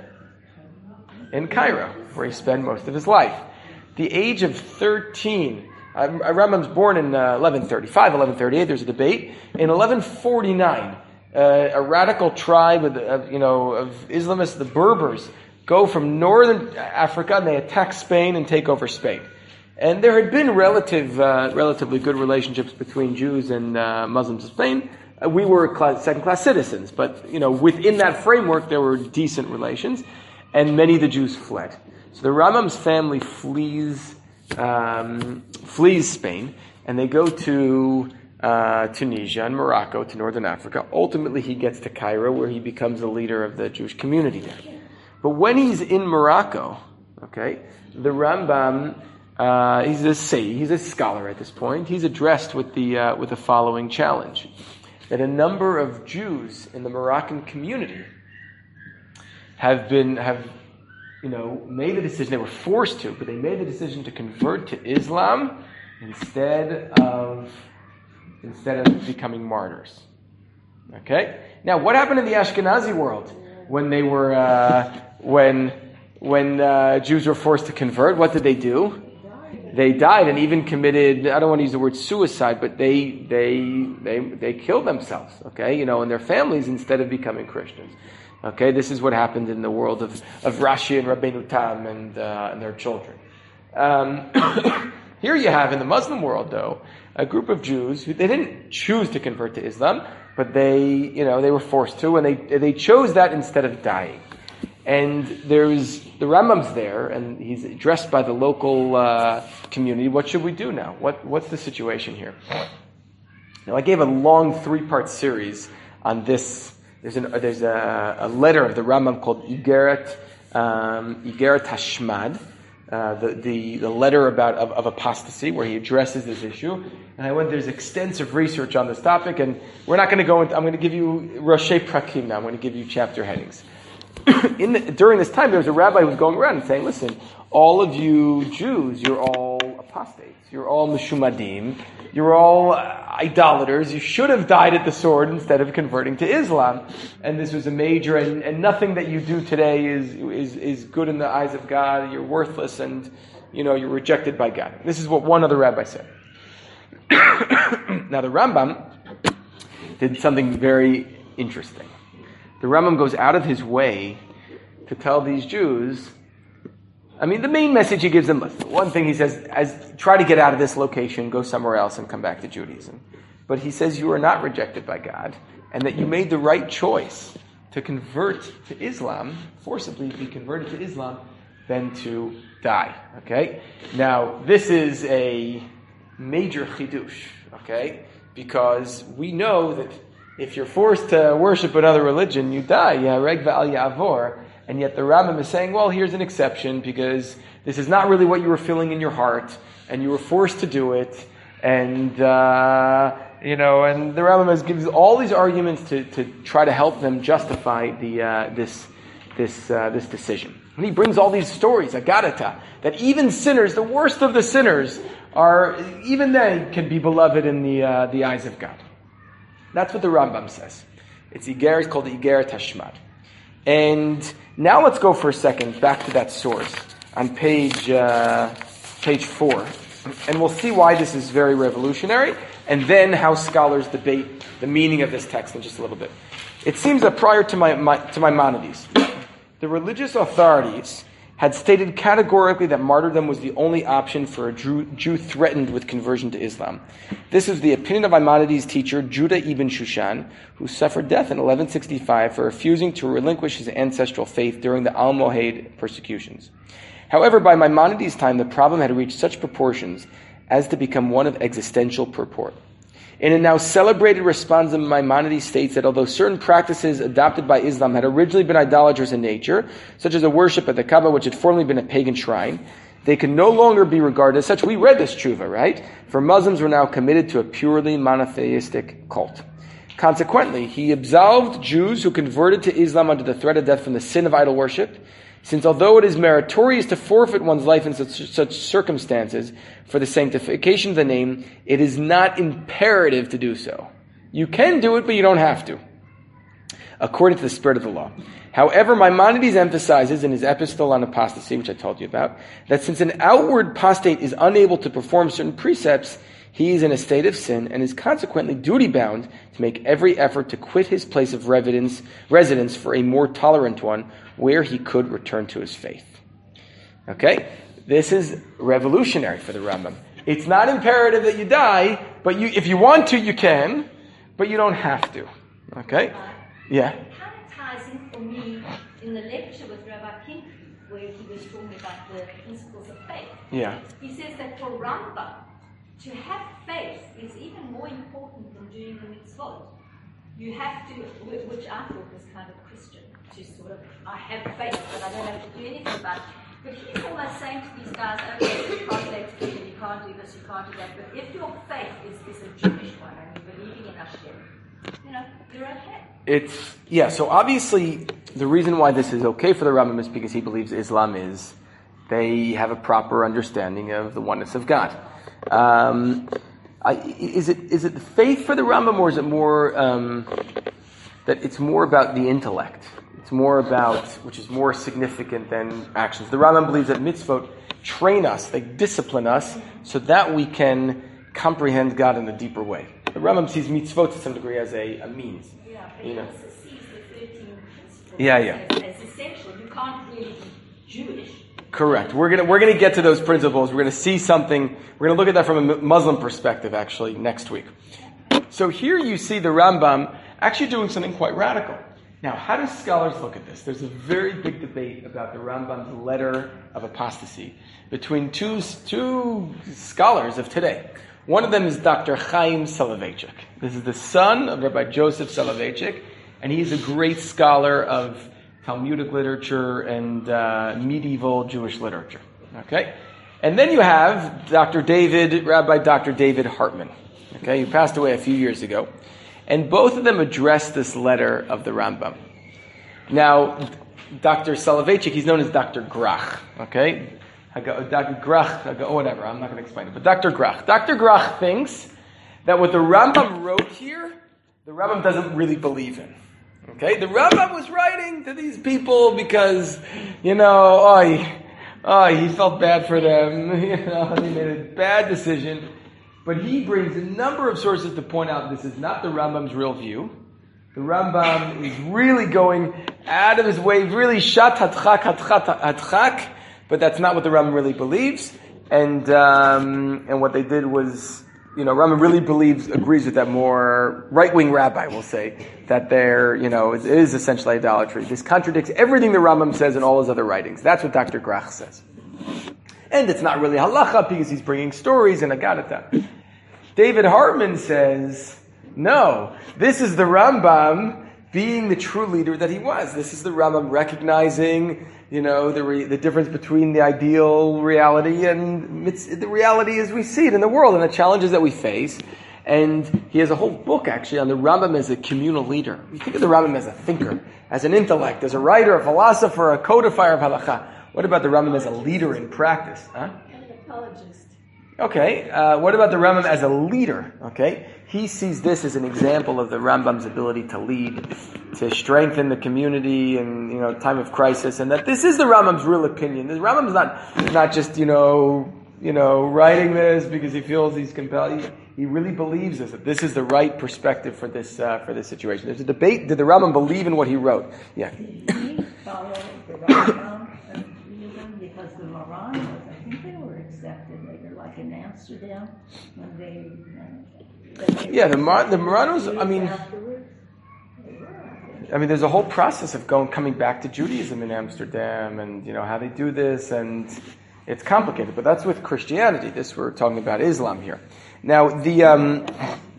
In Cairo, where he spent most of his life. The age of thirteen, uh, Rambam's born in uh, eleven thirty-five, eleven thirty-eight, there's a debate. In eleven forty-nine, uh, a radical tribe of, of, you know, of Islamists, the Berbers, go from northern Africa and they attack Spain and take over Spain. And there had been relative, uh, relatively good relationships between Jews and uh, Muslims in Spain. Uh, we were class, second-class citizens, but you know, within that framework, there were decent relations, and many of the Jews fled. So the Rambam's family flees um, flees Spain, and they go to uh, Tunisia and Morocco, to northern Africa. Ultimately, he gets to Cairo, where he becomes the leader of the Jewish community there. But when he's in Morocco, okay, the Rambam, uh, he's a say, he's a scholar at this point. He's addressed with the uh, with the following challenge: that a number of Jews in the Moroccan community have been have, you know, made the decision. They were forced to, but they made the decision to convert to Islam instead of instead of becoming martyrs. Okay. Now, what happened in the Ashkenazi world when they were? Uh, When when uh, Jews were forced to convert, what did they do? They died and even committed, I don't want to use the word suicide, but they they they they killed themselves, okay, you know, and their families instead of becoming Christians. Okay, this is what happened in the world of, of Rashi and Rabbeinu Tam and uh, and their children. Um, here you have in the Muslim world, though, a group of Jews who they didn't choose to convert to Islam, but they, you know, they were forced to, and they they chose that instead of dying. And there's, the Rambam's there, and he's addressed by the local uh, community. What should we do now? What What's the situation here? Now, I gave a long three-part series on this. There's, an, there's a, a letter of the Rambam called Igeret, um, Igeret Hashmad, uh, the, the, the letter about of, of apostasy, where he addresses this issue. And I went, there's extensive research on this topic, and we're not going to go into, I'm going to give you Roshei Prakim now. I'm going to give you chapter headings. In the, during this time, there was a rabbi who was going around and saying, listen, all of you Jews, you're all apostates. You're all mishumadim. You're all idolaters. You should have died at the sword instead of converting to Islam. And this was a major, and, and nothing that you do today is, is, is good in the eyes of God. You're worthless and, you know, you're rejected by God. This is what one other rabbi said. Now the Rambam did something very interesting. The Rambam goes out of his way to tell these Jews, I mean, the main message he gives them, one thing he says, as try to get out of this location, go somewhere else and come back to Judaism. But he says you are not rejected by God, and that you made the right choice to convert to Islam, forcibly be converted to Islam, than to die. Okay? Now, this is a major chidush, okay? Because we know that if you're forced to worship another religion, you die. Yareg v'al ya'avor. And yet the Rambam is saying, well, here's an exception because this is not really what you were feeling in your heart, and you were forced to do it. And, uh, you know, and the Rambam is, gives all these arguments to, to try to help them justify the uh, this this uh, this decision. And he brings all these stories, agadata, that even sinners, the worst of the sinners, are even they can be beloved in the uh, the eyes of God. That's what the Rambam says. It's Iger, it's called the Igeret Hashmad. And now let's go for a second back to that source on page uh, page four, and we'll see why this is very revolutionary, and then how scholars debate the meaning of this text in just a little bit. It seems that prior to my, my to Maimonides, the religious authorities had stated categorically that martyrdom was the only option for a Jew, Jew threatened with conversion to Islam. This was the opinion of Maimonides' teacher, Judah ibn Shushan, who suffered death in eleven sixty-five for refusing to relinquish his ancestral faith during the Almohade persecutions. However, by Maimonides' time, the problem had reached such proportions as to become one of existential purport. In a now celebrated responsum, Maimonides states that although certain practices adopted by Islam had originally been idolatrous in nature, such as the worship at the Kaaba, which had formerly been a pagan shrine, they can no longer be regarded as such. We read this tshuva, right? For Muslims were now committed to a purely monotheistic cult. Consequently, he absolved Jews who converted to Islam under the threat of death from the sin of idol worship, since although it is meritorious to forfeit one's life in such, such circumstances for the sanctification of the name, it is not imperative to do so. You can do it, but you don't have to, according to the spirit of the law. However, Maimonides emphasizes in his epistle on apostasy, which I told you about, that since an outward apostate is unable to perform certain precepts, he is in a state of sin and is consequently duty-bound to make every effort to quit his place of residence, residence for a more tolerant one, where he could return to his faith. Okay? This is revolutionary for the Rambam. It's not imperative that you die, but you, if you want to, you can, but you don't have to. Okay? Yeah? It kind of ties in for me in the lecture with Rabbi Kinky, where he was talking about the principles of faith. Yeah. He says that for Rambam, to have faith is even more important than doing the mitzvot. You have to, which I thought was kind of Christian, to sort of, I have faith, but I don't have to do anything about it. But he's almost saying to these guys, okay, you can't make food, you can't do this, you can't do that, but if your faith is, is a Jewish one and you're believing in Hashem, you know, you're okay. It's, yeah, so obviously the reason why this is okay for the Rambam is because he believes Islam is, they have a proper understanding of the oneness of God. Um, I, is it is it faith for the Rambam, or is it more um, that it's more about the intellect? It's more about, which is more significant than actions. The Rambam believes that mitzvot train us, they discipline us, so that we can comprehend God in a deeper way. The Rambam sees mitzvot to some degree as a, a means. Yeah, but you he know. also sees the thirteen principles Yeah, yeah. As, as essential. You can't really be Jewish. Correct. We're gonna we're gonna get to those principles. We're gonna see something. We're gonna look at that from a Muslim perspective, actually, next week. So here you see the Rambam actually doing something quite radical. Now, how do scholars look at this? There's a very big debate about the Rambam's letter of apostasy between two two scholars of today. One of them is Doctor Chaim Soloveitchik. This is the son of Rabbi Joseph Soloveitchik, and he's a great scholar of Talmudic literature and uh, medieval Jewish literature. Okay? And then you have Doctor David, Rabbi Doctor David Hartman. Okay? He passed away a few years ago. And both of them addressed this letter of the Rambam. Now, Doctor Soloveitchik, he's known as Doctor Grach. Okay? Doctor Grach, whatever, I'm not going to explain it. But Doctor Grach. Doctor Grach thinks that what the Rambam wrote here, the Rambam doesn't really believe in. Okay, the Rambam was writing to these people because, you know, oh, he, oh, he felt bad for them. You know, they made a bad decision. But he brings a number of sources to point out this is not the Rambam's real view. The Rambam is really going out of his way, really shat hatchak hatchak hatchak, but that's not what the Rambam really believes. And um, and what they did was, you know, Rambam really believes, agrees with that more right-wing rabbi, will say, that there, you know, it is essentially idolatry. This contradicts everything the Rambam says in all his other writings. That's what Doctor Grach says. And it's not really halacha because he's bringing stories and agadata. David Hartman says, no, this is the Rambam being the true leader that he was. This is the Rambam recognizing, you know, the re- the difference between the ideal reality and the reality as we see it in the world and the challenges that we face. And he has a whole book, actually, on the Rambam as a communal leader. You think of the Rambam as a thinker, as an intellect, as a writer, a philosopher, a codifier of halakha. What about the Rambam as a leader in practice? Huh? An apologist. Okay, uh, what about the Rambam as a leader? Okay, he sees this as an example of the Rambam's ability to lead, to strengthen the community in, you know, time of crisis, and that this is the Rambam's real opinion. The Rambam's not not just, you know, you know, writing this because he feels he's compelled. He, he really believes this, that this is the right perspective for this uh, for this situation. There's a debate: did the Rambam believe in what he wrote? Yeah. Did he follow the Rambam and Judaism? because the Moran was, I think they were accepted later, like in Amsterdam, when they. Uh, they yeah, the Mar- the Moranos. I mean, afterwards, they were, I think. I mean, there's a whole process of going coming back to Judaism in Amsterdam, and you know how they do this, and it's complicated. But that's with Christianity. This we're talking about Islam here. Now the um,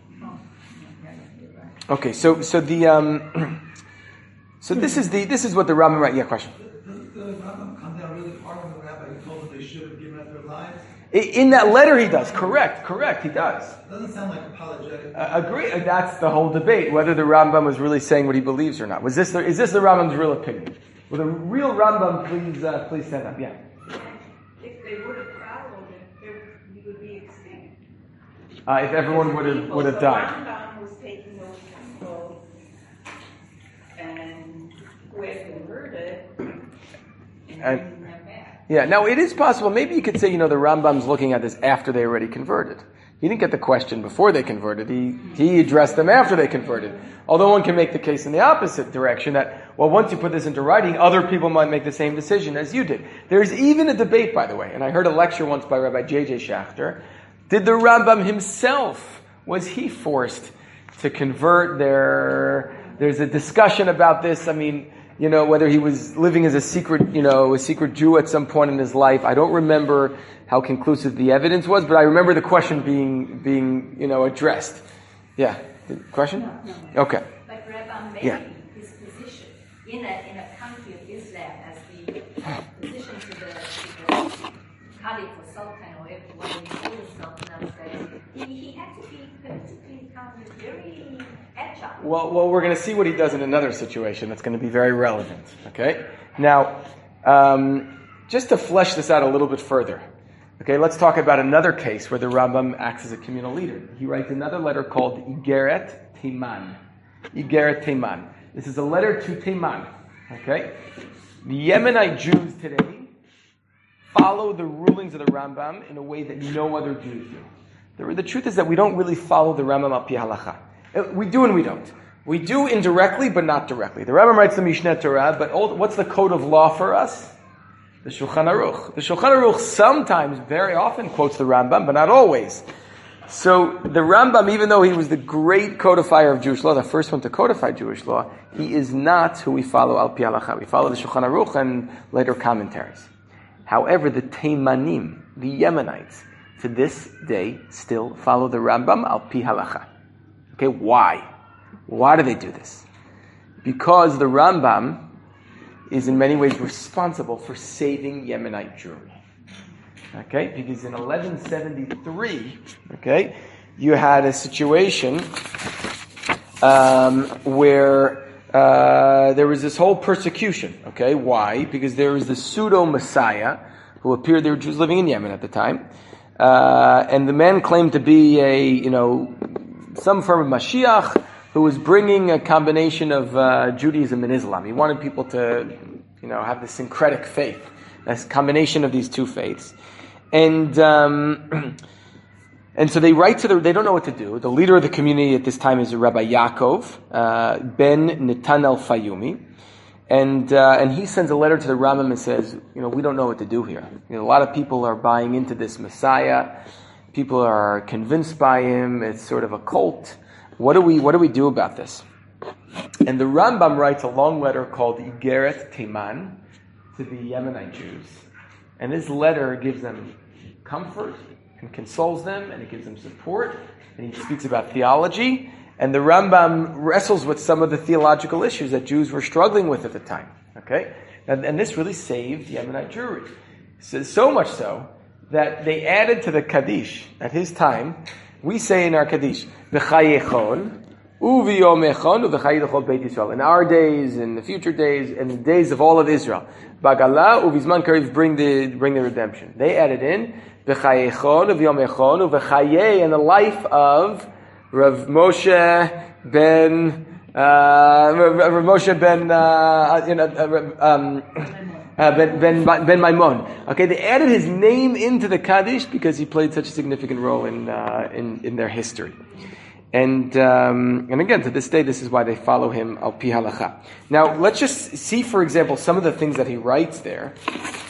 okay, so so the um, so this is the this is what the Rambam right? Yeah, question. Doesn't the Rambam come down really hard on the rabbi who told them they should have given up their lives? In that letter, he does. Correct, correct, he does. Doesn't sound like apologetic. Uh, agree. That's the whole debate, whether the Rambam was really saying what he believes or not. Was this the, is this the Rambam's real opinion? Well, the real Rambam, please, uh, please stand up. Yeah. If they would have followed it, there- we would be extinct. Uh, if everyone would have would have So died. Rambam was taking those people and who had converted and And- bringing them back. Yeah. Now it is possible. Maybe you could say, you know, the Rambam's looking at this after they already converted. He didn't get the question before they converted. He he addressed them after they converted. Although one can make the case in the opposite direction that, well, once you put this into writing, other people might make the same decision as you did. There's even a debate, by the way, and I heard a lecture once by Rabbi J J Schachter. Did the Rambam himself, was he forced to convert their, there's a discussion about this. I mean, you know, whether he was living as a secret, you know, a secret Jew at some point in his life. I don't remember how conclusive the evidence was, but I remember the question being, being, you know, addressed. Yeah. Question? No, no. Okay. But Rabbi made Yeah. his position in a in a country of Islam as the position to the, to the Caliph or Sultan or whatever you call himself nowadays. He, he had to be politically kind of very agile. Well, well, we're going to see what he does in another situation that's going to be very relevant. Okay. Now, um, just to flesh this out a little bit further. Okay, let's talk about another case where the Rambam acts as a communal leader. He writes another letter called Igeret Teiman. Igeret Teiman. This is a letter to Teiman. Okay? The Yemenite Jews today follow the rulings of the Rambam in a way that no other Jews do. The, the truth is that we don't really follow the Rambam al pi halacha. We do and we don't. We do indirectly, but not directly. The Rambam writes the Mishneh Torah, but all, what's the code of law for us? The Shulchan Aruch. The Shulchan Aruch sometimes, very often, quotes the Rambam, but not always. So the Rambam, even though he was the great codifier of Jewish law, the first one to codify Jewish law, he is not who we follow al pi halacha. We follow the Shulchan Aruch and later commentaries. However, the Teimanim, the Yemenites, to this day still follow the Rambam al pi halacha. Okay, why? Why do they do this? Because the Rambam is in many ways responsible for saving Yemenite Jewry. Okay, because in eleven seventy-three, okay, you had a situation um, where uh, there was this whole persecution. Okay, why? Because there was the pseudo-Messiah who appeared. There were Jews living in Yemen at the time, uh, and the man claimed to be a, you know, some form of Mashiach, who was bringing a combination of uh, Judaism and Islam. He wanted people to, you know, have the syncretic faith, this combination of these two faiths. And um, and so they write to the, they don't know what to do. The leader of the community at this time is Rabbi Yaakov uh, ben Netanel Fayumi. And uh, and he sends a letter to the Rambam and says, you know, we don't know what to do here. You know, a lot of people are buying into this Messiah. People are convinced by him. It's sort of a cult. What do we what do we do about this? And the Rambam writes a long letter called Igeret Teiman to the Yemenite Jews. And this letter gives them comfort and consoles them, and it gives them support, and he speaks about theology. And the Rambam wrestles with some of the theological issues that Jews were struggling with at the time. Okay? And, and this really saved Yemenite Jewry. So, so much so that they added to the Kaddish at his time. We say in our Kaddish, V'chayechon, Uviyomechon, Uv'chayechon Beit Yisrael. In our days, in the future days, in the days of all of Israel. Bagala, Uvizman Karev, bring the, bring the redemption. They added in, V'chayechon, Uviyomechon, Uv'chaye, and the life of Rav Moshe ben, uh, Rav Moshe ben, uh, you know, uh, um, Uh, ben, ben, ben Maimon. Okay, they added his name into the Kaddish because he played such a significant role in uh, in, in their history. And um, and again, to this day, this is why they follow him al pi halacha. Now, let's just see, for example, some of the things that he writes there.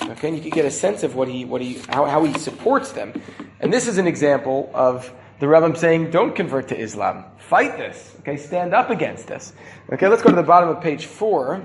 Okay, and you can get a sense of what he, what he, how, how he supports them. And this is an example of the Rambam saying, don't convert to Islam. Fight this. Okay, stand up against this. Okay, let's go to the bottom of page four.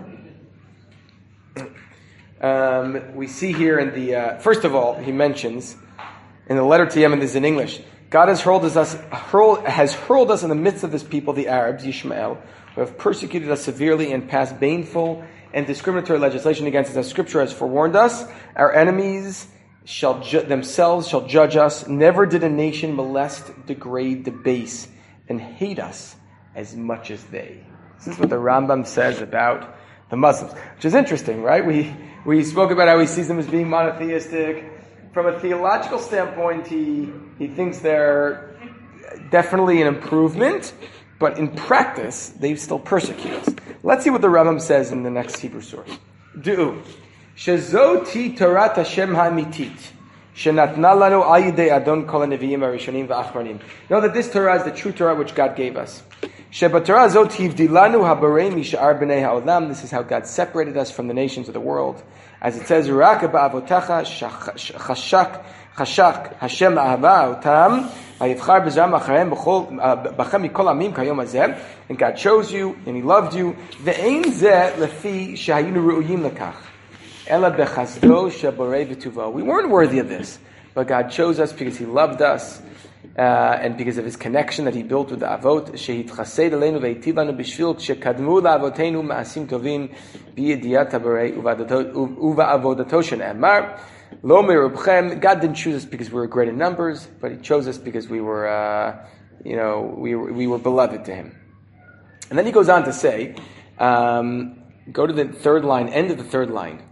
Um, we see here in the, uh, first of all, he mentions, in the letter to Yemen, this is in English, God has hurled us, hurled, has hurled us in the midst of this people, the Arabs, Yishmael, who have persecuted us severely and passed baneful and discriminatory legislation against us, as Scripture has forewarned us. Our enemies shall ju- themselves shall judge us. Never did a nation molest, degrade, debase, and hate us as much as they. This is what the Rambam says about the Muslims, which is interesting, right? We we spoke about how he sees them as being monotheistic. From a theological standpoint, he he thinks they're definitely an improvement, but in practice, they still persecute us. Let's see what the Rambam says in the next Hebrew source. Du, shezoti Torat Hashem ha'amitit, shenatna lanu al yidei Adon kol haneviim harishonim va'achronim. Know that this Torah is the true Torah which God gave us. Shebatorah zot hivdilanu habarei misha'ar b'nei ha'olam. This is how God separated us from the nations of the world. As it says, Rak ba'avotacha chashak chashak Hashem ahava otam vayivchar b'zram acharem b'chem mikol amim kayom hazeh. And God chose you, and He loved you. Ve'ein zeh lefi shehayinu ru'uyim lekach ela bechazdo sheborei v'tuvo. We weren't worthy of this, but God chose us because He loved us. Uh, and because of his connection that he built with the Avot, shehitchased aleinu ve'hitiv lanu b'shvil shekadmu la'avoteinu ma'asim tovim b'yediat haborei uva'avodato shene'emar lo merubchem. God didn't choose us because we were great in numbers, but He chose us because we were, uh, you know, we were, we were beloved to Him. And then he goes on to say, um, go to the third line, end of the third line.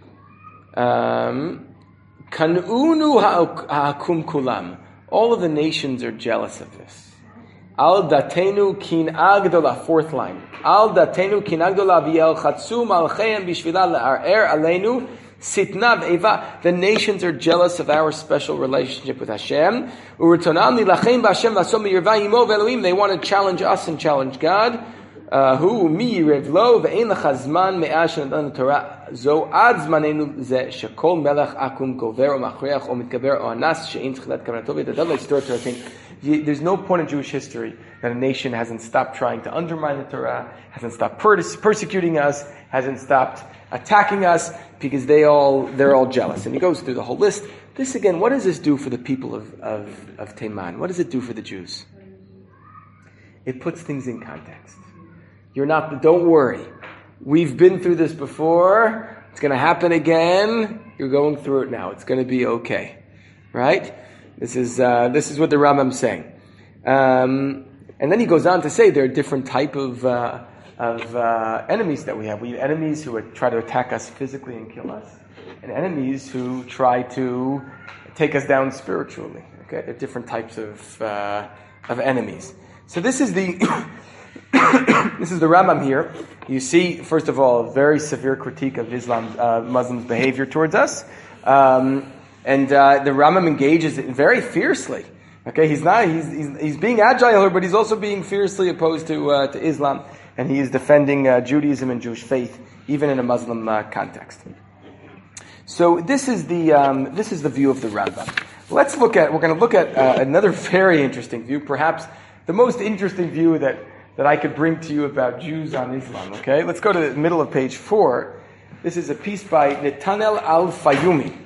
Um, Kan'unu ha'akum kulam. All of the nations are jealous of this. Al datenu kin agdola, fourth line. Al datenu kin agdola v'yel chatzu malcheim b'shvila le'arer aleinu sitna v'eva. The nations are jealous of our special relationship with Hashem. U'ritonam nilachem b'Hashem v'asom yirva imo v'elohim. They want to challenge us and challenge God. Hu mi yirevlo ve'ein lechazman me'ash natan Torah zo ad zmanenu ze shekol melech akum gover o machriach o mitgaber o anas she'in tchilat kavanato v'yadadav le'histor Torah. There's no point in Jewish history that a nation hasn't stopped trying to undermine the Torah, hasn't stopped pers- persecuting us, hasn't stopped attacking us, because they all they're all jealous. And he goes through the whole list. This again, what does this do for the people of of, of Teiman? What does it do for the Jews? It puts things in context. You're not, don't worry. We've been through this before. It's going to happen again. You're going through it now. It's going to be okay. Right? This is, uh, this is what the Rambam's saying. Um, and then he goes on to say there are different type of, uh, of, uh, enemies that we have. We have enemies who try to attack us physically and kill us, and enemies who try to take us down spiritually. Okay? There are different types of, uh, of enemies. So this is the, this is the Rambam here. You see, first of all, a very severe critique of Islam, uh, Muslims' behavior towards us. Um, and uh, the Rambam engages very fiercely. Okay, he's not, he's, he's, he's being agile here, but he's also being fiercely opposed to, uh, to Islam. And he is defending uh, Judaism and Jewish faith, even in a Muslim uh, context. So this is the, um, this is the view of the Rambam. Let's look at, we're going to look at uh, another very interesting view, perhaps the most interesting view that that I could bring to you about Jews on Islam, okay? Let's go to the middle of page four. This is a piece by Netanel al-Fayumi.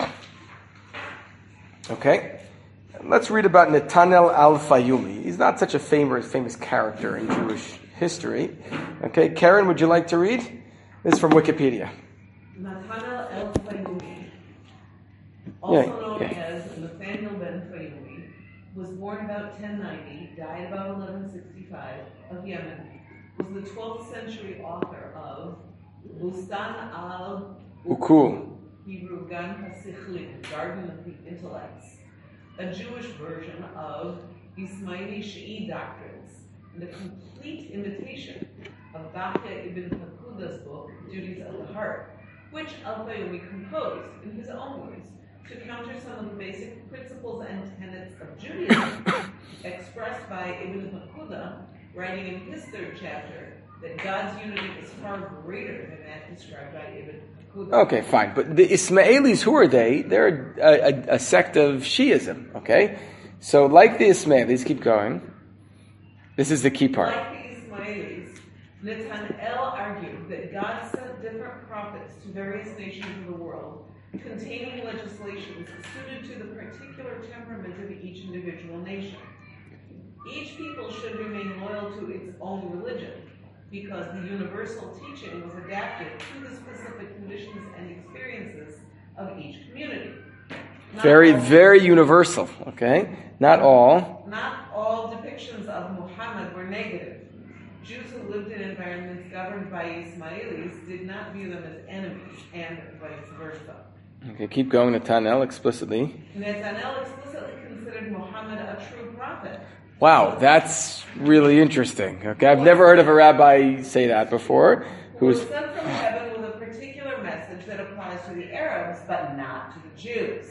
Okay? Let's read about Netanel al-Fayumi. He's not such a famous, famous character in Jewish history. Okay, Karen, would you like to read? This is from Wikipedia. Netanel al-Fayumi, also Yeah, known yeah. as Nathaniel ben Fayumi, was born about ten ninety, died about eleven sixty-five, of Yemen, was the twelfth century author of Bustan al-Ukul, Hebrew Gan HaSichlim, Garden of the Intellects, a Jewish version of Ismaili Shi'i doctrines, and a complete imitation of Bachya ibn Pakuda's book, Duties of the Heart, which al-Fayumi composed in his own words to counter some of the basic principles and tenets of Judaism expressed by Ibn Pakuda, writing in his third chapter that God's unity is far greater than that described by Ibn Okay, fine. But the Ismailis, who are they? They're a, a, a sect of Shiism, okay? So like the Ismailis, keep going. This is the key part. Like the Ismailis, Netanel argued that God sent different prophets to various nations of the world, containing legislations suited to the particular temperament of each individual nation. Each people should remain loyal to its own religion, because the universal teaching was adapted to the specific conditions and experiences of each community. Not Very, all, very universal, okay? Not all. Not all depictions of Muhammad were negative. Jews who lived in environments governed by Ismailis did not view them as enemies, and vice versa. Okay, keep going, Netanel, explicitly. Netanel explicitly considered Muhammad a true prophet. Wow, that's really interesting. Okay, I've never heard of a rabbi say that before. Who was Who's sent from heaven with a particular message that applies to the Arabs, but not to the Jews.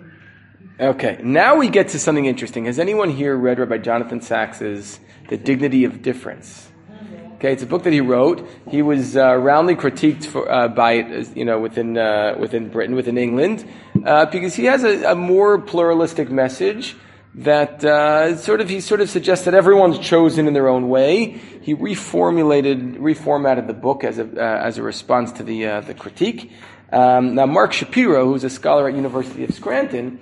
okay? Now we get to something interesting. Has anyone here read Rabbi Jonathan Sacks's 'The Dignity of Difference"? Okay, it's a book that he wrote. He was uh, roundly critiqued for, uh, by it, you know, within uh, within Britain, within England, uh, because he has a, a more pluralistic message. That uh, sort of he sort of suggests that everyone's chosen in their own way. He reformulated, reformatted the book as a uh, as a response to the uh, the critique. Um, now, Mark Shapiro, who's a scholar at University of Scranton,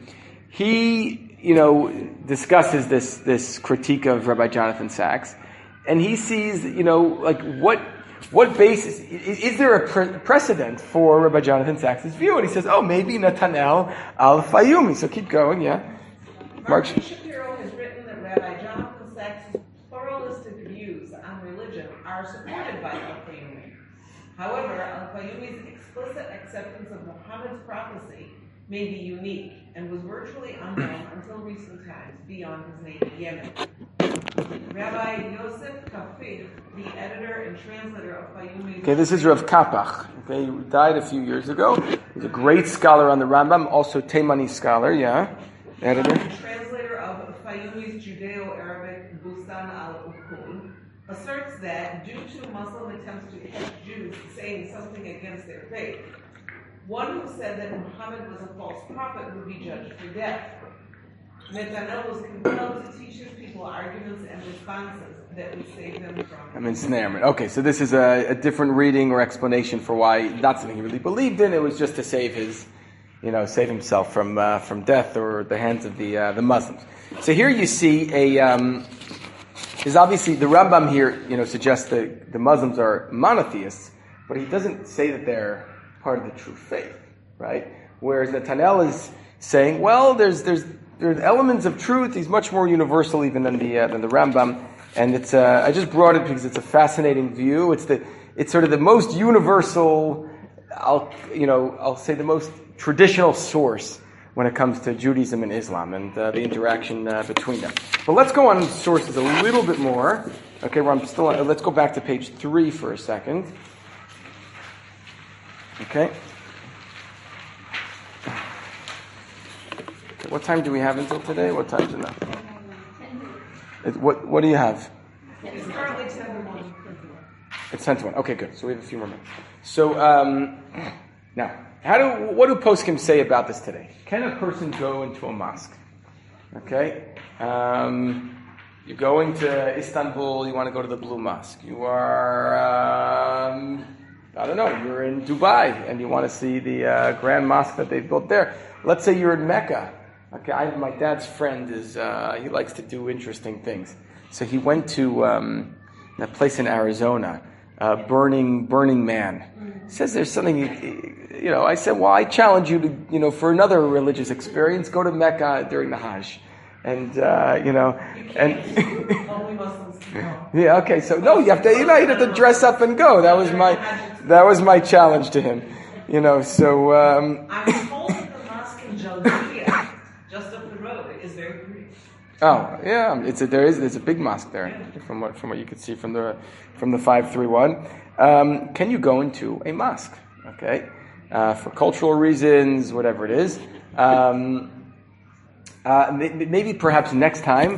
he you know discusses this this critique of Rabbi Jonathan Sacks, and he sees you know like what what basis is, is there a pre- precedent for Rabbi Jonathan Sacks' view? And he says, oh, maybe Netanel al-Fayumi. So keep going, yeah. Mark Shapiro has written that Rabbi Jonathan Sacks' pluralistic views on religion are supported by al-Fayumi. However, al-Fayumi's explicit acceptance of Muhammad's prophecy may be unique and was virtually unknown until recent times beyond his native Yemen. Rabbi Yosef Kafif, the editor and translator of Fayumi's... Okay, this is Rav Kapach. Okay, he died a few years ago. He's a great scholar on the Rambam, also Taimani scholar, yeah. Editor. Translator of Fayumi's Judeo-Arabic Bustan al-Ukul asserts that due to Muslim attempts to catch Jews saying something against their faith, one who said that Muhammad was a false prophet would be judged for death. Netanel was compelled to teach his people arguments and responses that would save them from... I'm ensnarement. Okay, so this is a, a different reading or explanation for why, not something he really believed in, it was just to save his... you know, save himself from uh, from death or the hands of the uh, the Muslims. So here you see a um, is obviously the Rambam here, you know, suggests that the Muslims are monotheists, but he doesn't say that they're part of the true faith, right? Whereas Netanel is saying, well, there's there's there's elements of truth. He's much more universal even than the uh, than the Rambam, and it's uh, I just brought it because it's a fascinating view. It's the it's sort of the most universal. I'll you know I'll say the most traditional source when it comes to Judaism and Islam and uh, the interaction uh, between them. But let's go on sources a little bit more. Okay, well, I'm still. Uh, let's go back to page three for a second. Okay. Okay. What time do we have until today? What time is it now? It, what What do you have? It's currently ten to one. It's ten to one. Okay, good. So we have a few more minutes. So um, now. How do what do poskim say about this today? Can a person go into a mosque? Okay, um, you're going to Istanbul. You want to go to the Blue Mosque. You are, um, I don't know. You're in Dubai and you want to see the uh, Grand Mosque that they've built there. Let's say you're in Mecca. Okay, I, my dad's friend is uh, he likes to do interesting things. So he went to um, that place in Arizona, uh, Burning Burning Man. He says there's something. You, You know, I said, well, I challenge you to, you know, for another religious experience, go to Mecca during the Hajj. And, uh, you know, and... Only Muslims can go. Yeah, okay, so, no, you have to, you know, you have to dress up and go. That was my, that was my challenge to him. You know, so, um... I'm told that the mosque in Jaldia, just up the road, is very pretty. Oh, yeah, it's a, there is, there's a big mosque there, from what, from what you could see from the, from the five three one. Um, can you go into a mosque? Okay? Uh, for cultural reasons, whatever it is. Um, uh, maybe perhaps next time.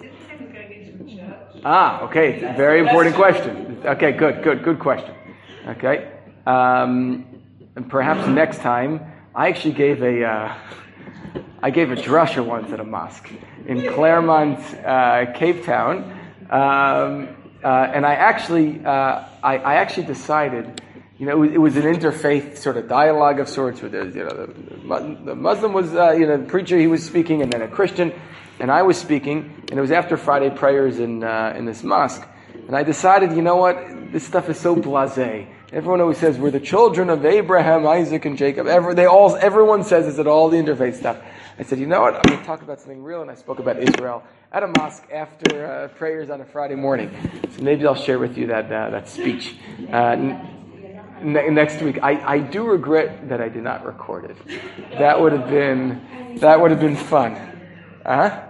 Ah, okay. Very important question. Okay, good, good, good question. Okay. Um, and perhaps next time, I actually gave a, uh, I gave a drasha once at a mosque in Claremont, uh, Cape Town, um, uh, and I actually, uh, I, I actually decided, you know, it was an interfaith sort of dialogue of sorts. With the, you know, the, the Muslim was, uh, you know, the preacher, he was speaking, and then a Christian, and I was speaking, and it was after Friday prayers in uh, in this mosque, and I decided, you know what, this stuff is so blasé. Everyone always says we're the children of Abraham, Isaac, and Jacob. Every, they all, everyone says it's at all the interfaith stuff. I said, you know what, I'm going to talk about something real, and I spoke about Israel at a mosque after uh, prayers on a Friday morning. So maybe I'll share with you that uh, that speech uh, n- next week. I, I do regret that I did not record it. That would have been that would have been fun. Uh-huh.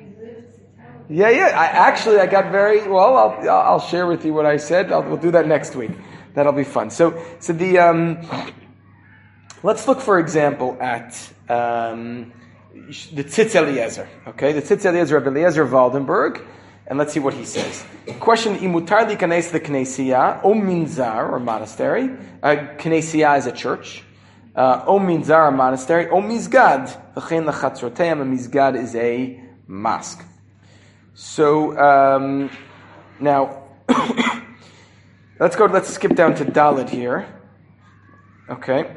Yeah, yeah. I, actually, I got very well. I'll I'll share with you what I said. I'll, we'll do that next week. That'll be fun. So, so the um, let's look, for example, at um, the Tzitz Eliezer. Okay, the Tzitz Eliezer of Eliezer of Waldenberg, and let's see what he says. Question: Imutar likanes the Knessia o minzar or monastery? Uh, Knessia is a church. Uh, o minzar, a monastery. O mizgad v'chein lachatzroteim. A mizgad is a mosque. So um, now. Let's go, let's skip down to Dalit here. Okay.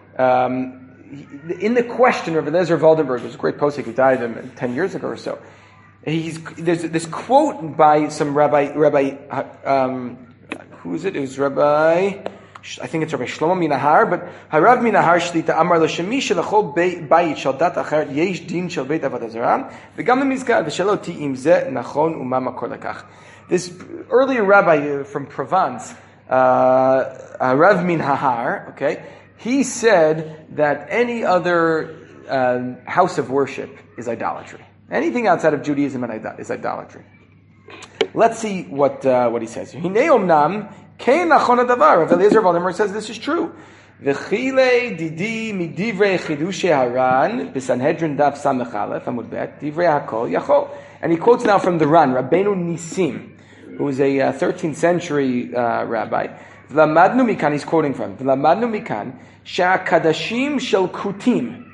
Um, in the question, Rabbi Eliezer of Waldenberg was a great posek who died um, ten years ago or so. He's, there's this quote by some rabbi, Rabbi, um, who is it? It was Rabbi, I think it's Rabbi Shlomo Minahar, but Harav Minahar Shlita Amar L'Shemi Shelachol Bayit Shal Dat Acheret Yesh Din Shal Beit Avodah Zarah V'gam L'Mizgad V'Shelo Ti'im Zeh Nachon Uma Makor Lekach. This earlier rabbi from Provence, uh, Rav Minahar, okay, he said that any other uh, house of worship is idolatry. Anything outside of Judaism is idolatry. Let's see what uh, what he says here. Hinei omnam kein nachon hadavar. Rav Eliezer of Waldenberg says this is true. V'chile didi midivrei chidushe haran b'Sanhedrin daf samech aleph amud bet divrei hakol yachol. And he quotes now from the Ran, Rabbeinu Nisim, who was a uh, thirteenth century uh, rabbi. V'lamadnu mikan, he's quoting from, V'lamadnu mikan, she'akadashim shel kutim.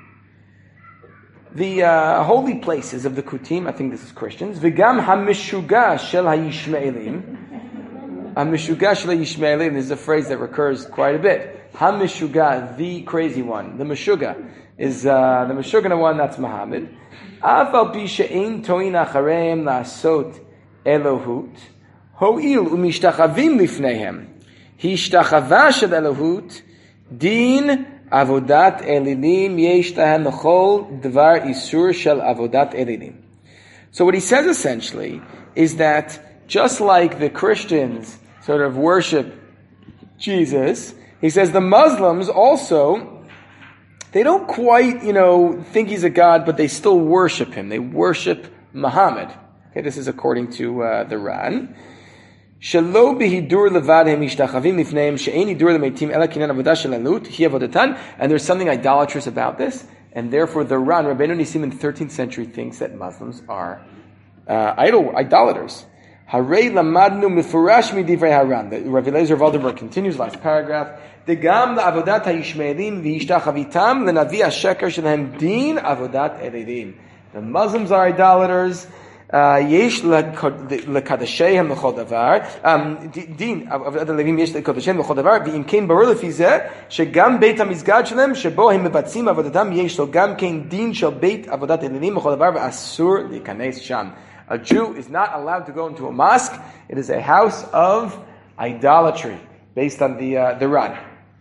The uh, holy places of the kutim, I think this is Christians, v'gam ha'mishuga shel ha'yishmaelim. Ha'mishuga shel ha'yishmaelim, this is a phrase that recurs quite a bit. Ha'mishuga, the crazy one. The mishuga is, uh, the mishuga one, that's Muhammad. Afal pi she'ein toin achareim la'asot elohut. Ho'il u'mishtachavim lifneihem. Hishtachava shel elohut. Din avodat elilim yesh tahan l'chol dvar isur shel avodat elilim. So what he says essentially is that just like the Christians sort of worship Jesus, he says the Muslims also, they don't quite, you know, think he's a god, but they still worship him. They worship Muhammad. Okay, this is according to uh, the Ran. Shelo bihidur levadhem ishtachavim lifneim she'ein hidur lemeitim ela kinan avodah shel elut hi avodatan. And there's something idolatrous about this, and therefore the Ran, Rabbeinu Nisim in the thirteenth century, thinks that Muslims are uh, idol idolaters. Harei lamadnu mifurash midivrei haran. Rav Eliezer of Waldenberg continues, last paragraph. Degam la'avodat ha'yishmaelim v'yishtachavitam l'navi ha'sheker shelhem din avodat elilim. The Muslims are idolaters. Yesh lekadashehem l'chol davar. Din avodat elilim yesh lekadashehem l'chol davar. V'im kein barur lefi zeh shegam beit hamizgad shelhem shebo hem mevatzim avodatam yesh lo gam kein din shel beit avodat elilim l'chol davar v'asur likanes sham. A Jew is not allowed to go into a mosque. It is a house of idolatry, based on the uh, the Ran.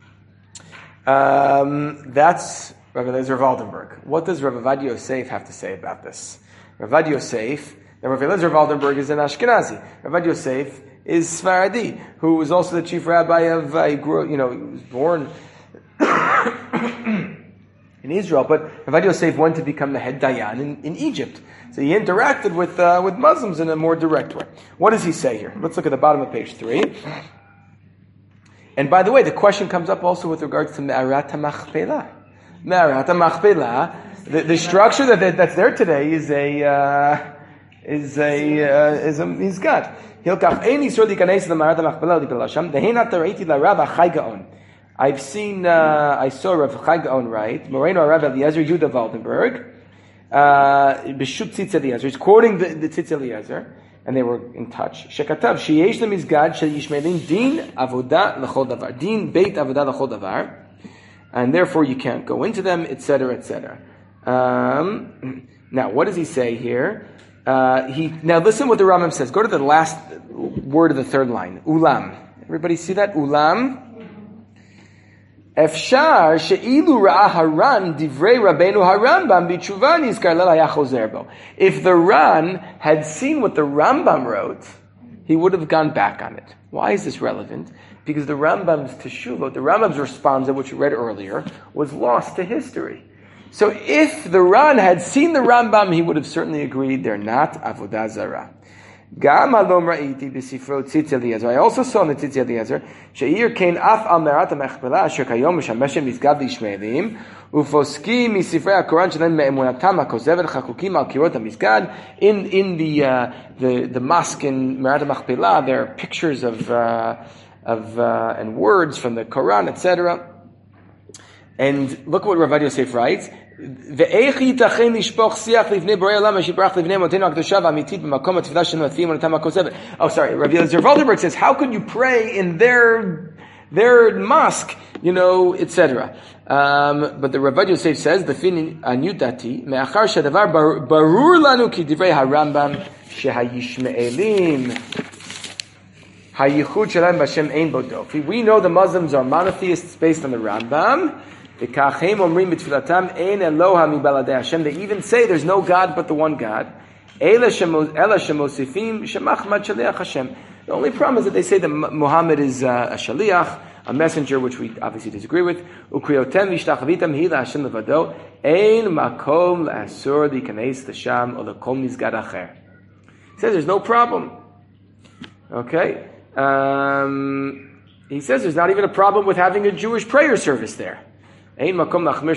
Um, that's Rav Eliezer of Waldenberg. What does Rav Avad Yosef have to say about this? Rav Avad Yosef, and Rav Eliezer of Waldenberg is an Ashkenazi. Rav Avad Yosef is Sfaradi, who was also the chief rabbi of, uh, he grew, you know, he was born in Israel, but Rav Avad Yosef went to become the head Dayan in, in Egypt. So he interacted with uh, with Muslims in a more direct way. What does he say here? Let's look at the bottom of page three. And by the way, the question comes up also with regards to Me'arat HaMachpelah. Me'arat HaMachpelah, the, the structure that, that that's there today is a uh, is a uh, is a mizgad. Hilkach ein isur likanes leMe'arat HaMachpelah libel Hashem. Dehinat raiti larav achai gaon. I've seen, uh, I saw Rav Chaim Gaon write, Moreno Rav Eliezer Yuda Waldenberg, uh, B'shut Tzitz Eliezer. He's quoting the, the Tzitz Eliezer, and they were in touch. Shekatav, Sheyesh Lemizgad Shel Yishmaelim Din Avodah L'chol Davar. Din Beit Avodah L'chol Davar. And therefore you can't go into them, et cetera, et cetera. Um, now, what does he say here? Uh, he, now listen what the Rambam says. Go to the last word of the third line. Ulam. Everybody see that? Ulam. Efshar she'ilu ra'a Haran divrei Rabbeinu Harambam b'tshuva nizkar lel haya chozer bo. If the Ran had seen what the Rambam wrote, he would have gone back on it. Why is this relevant? Because the Rambam's teshuvah, the Rambam's responsa, which we read earlier, was lost to history. So if the Ran had seen the Rambam, he would have certainly agreed they're not avodah zarah. Gam alom ra'iti b'sifro Tzitz Eliezer. I also saw in the Tzitz Eliezer she'ir kein af al merat ha'mechpelah asher kayom mishameshem mizgad l'ishmeelim ufoskim misifrei haKoran shelem me'emunatam hakozevet chakukim al kirot ha'mizgad. In in the uh, the the mosque in Merat ha'mechpelah, there are pictures of uh, of uh, and words from the Quran, et cetera. And look what Rav Yosef writes. ואיך ייתכן לשפוך שיח לפני בורא עולם שברח לבני אמותינו הקדושה והאמיתית במקום התפילה שלנו לפי אמונתם הכוזבת. Oh, sorry. Rav Eliezer Waldenberg says, how could you pray in their their mosque, you know, et cetera. Um, but the Rav Yosef says, לפי עניות דעתי, מאחר שהדבר ברור לנו כי דברי הרמב"ם שהישמעאלים הייחוד שלהם בשם אין בו דופי. We know the Muslims are monotheists based on the Rambam. They even say there's no God but the one God. The only problem is that they say that Muhammad is uh, a shaliach, a messenger, which we obviously disagree with. He says there's no problem. Okay? Um, he says there's not even a problem with having a Jewish prayer service there. Um,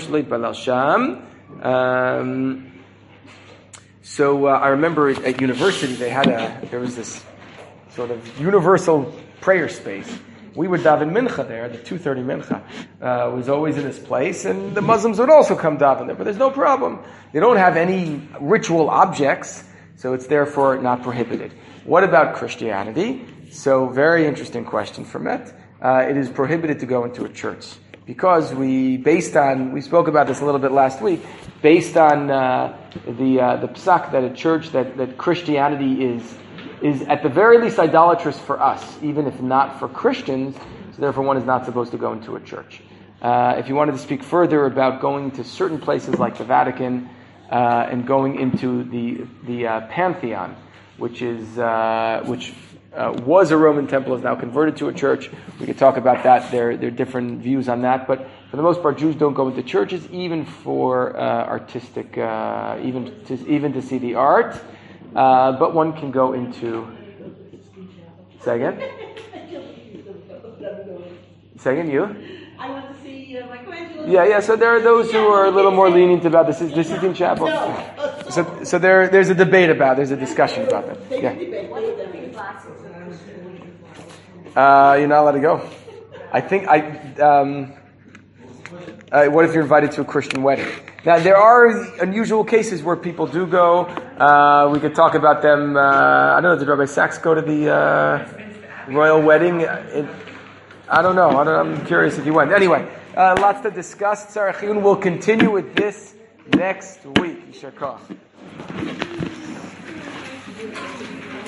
so uh, I remember at, at university they had a there was this sort of universal prayer space. We would daven mincha there. The two thirty mincha uh, was always in this place, and the Muslims would also come daven there. But there's no problem. They don't have any ritual objects, so it's therefore not prohibited. What about Christianity? So very interesting question from Met. Uh, it is prohibited to go into a church. Because we, based on, we spoke about this a little bit last week, based on uh, the uh, the psak that a church, that, that Christianity is is at the very least idolatrous for us, even if not for Christians, so therefore one is not supposed to go into a church. Uh, if you wanted to speak further about going to certain places like the Vatican uh, and going into the the uh, Pantheon, which is uh, which. Uh, was a Roman temple, is now converted to a church. We could talk about that. There, there are different views on that. But for the most part, Jews don't go into churches, even for uh, artistic, uh, even to, even to see the art. Uh, but one can go into. Say again. Say again. You. I want to see uh, Michelangelo. Yeah, yeah. So there are those who are a little more lenient about this. This is in chapel. So, so there, there's a debate about. There's a discussion about that. Yeah. Uh, you're not allowed to go. I think I. Um, uh, what if you're invited to a Christian wedding? Now there are unusual cases where people do go. Uh, we could talk about them. Uh, I don't know. Did Rabbi Sachs go to the uh, royal wedding? It, I don't know. I don't, I'm curious if you went. Anyway, uh, lots to discuss. Tzarech Iyun will continue with this next week. Yishar Koach.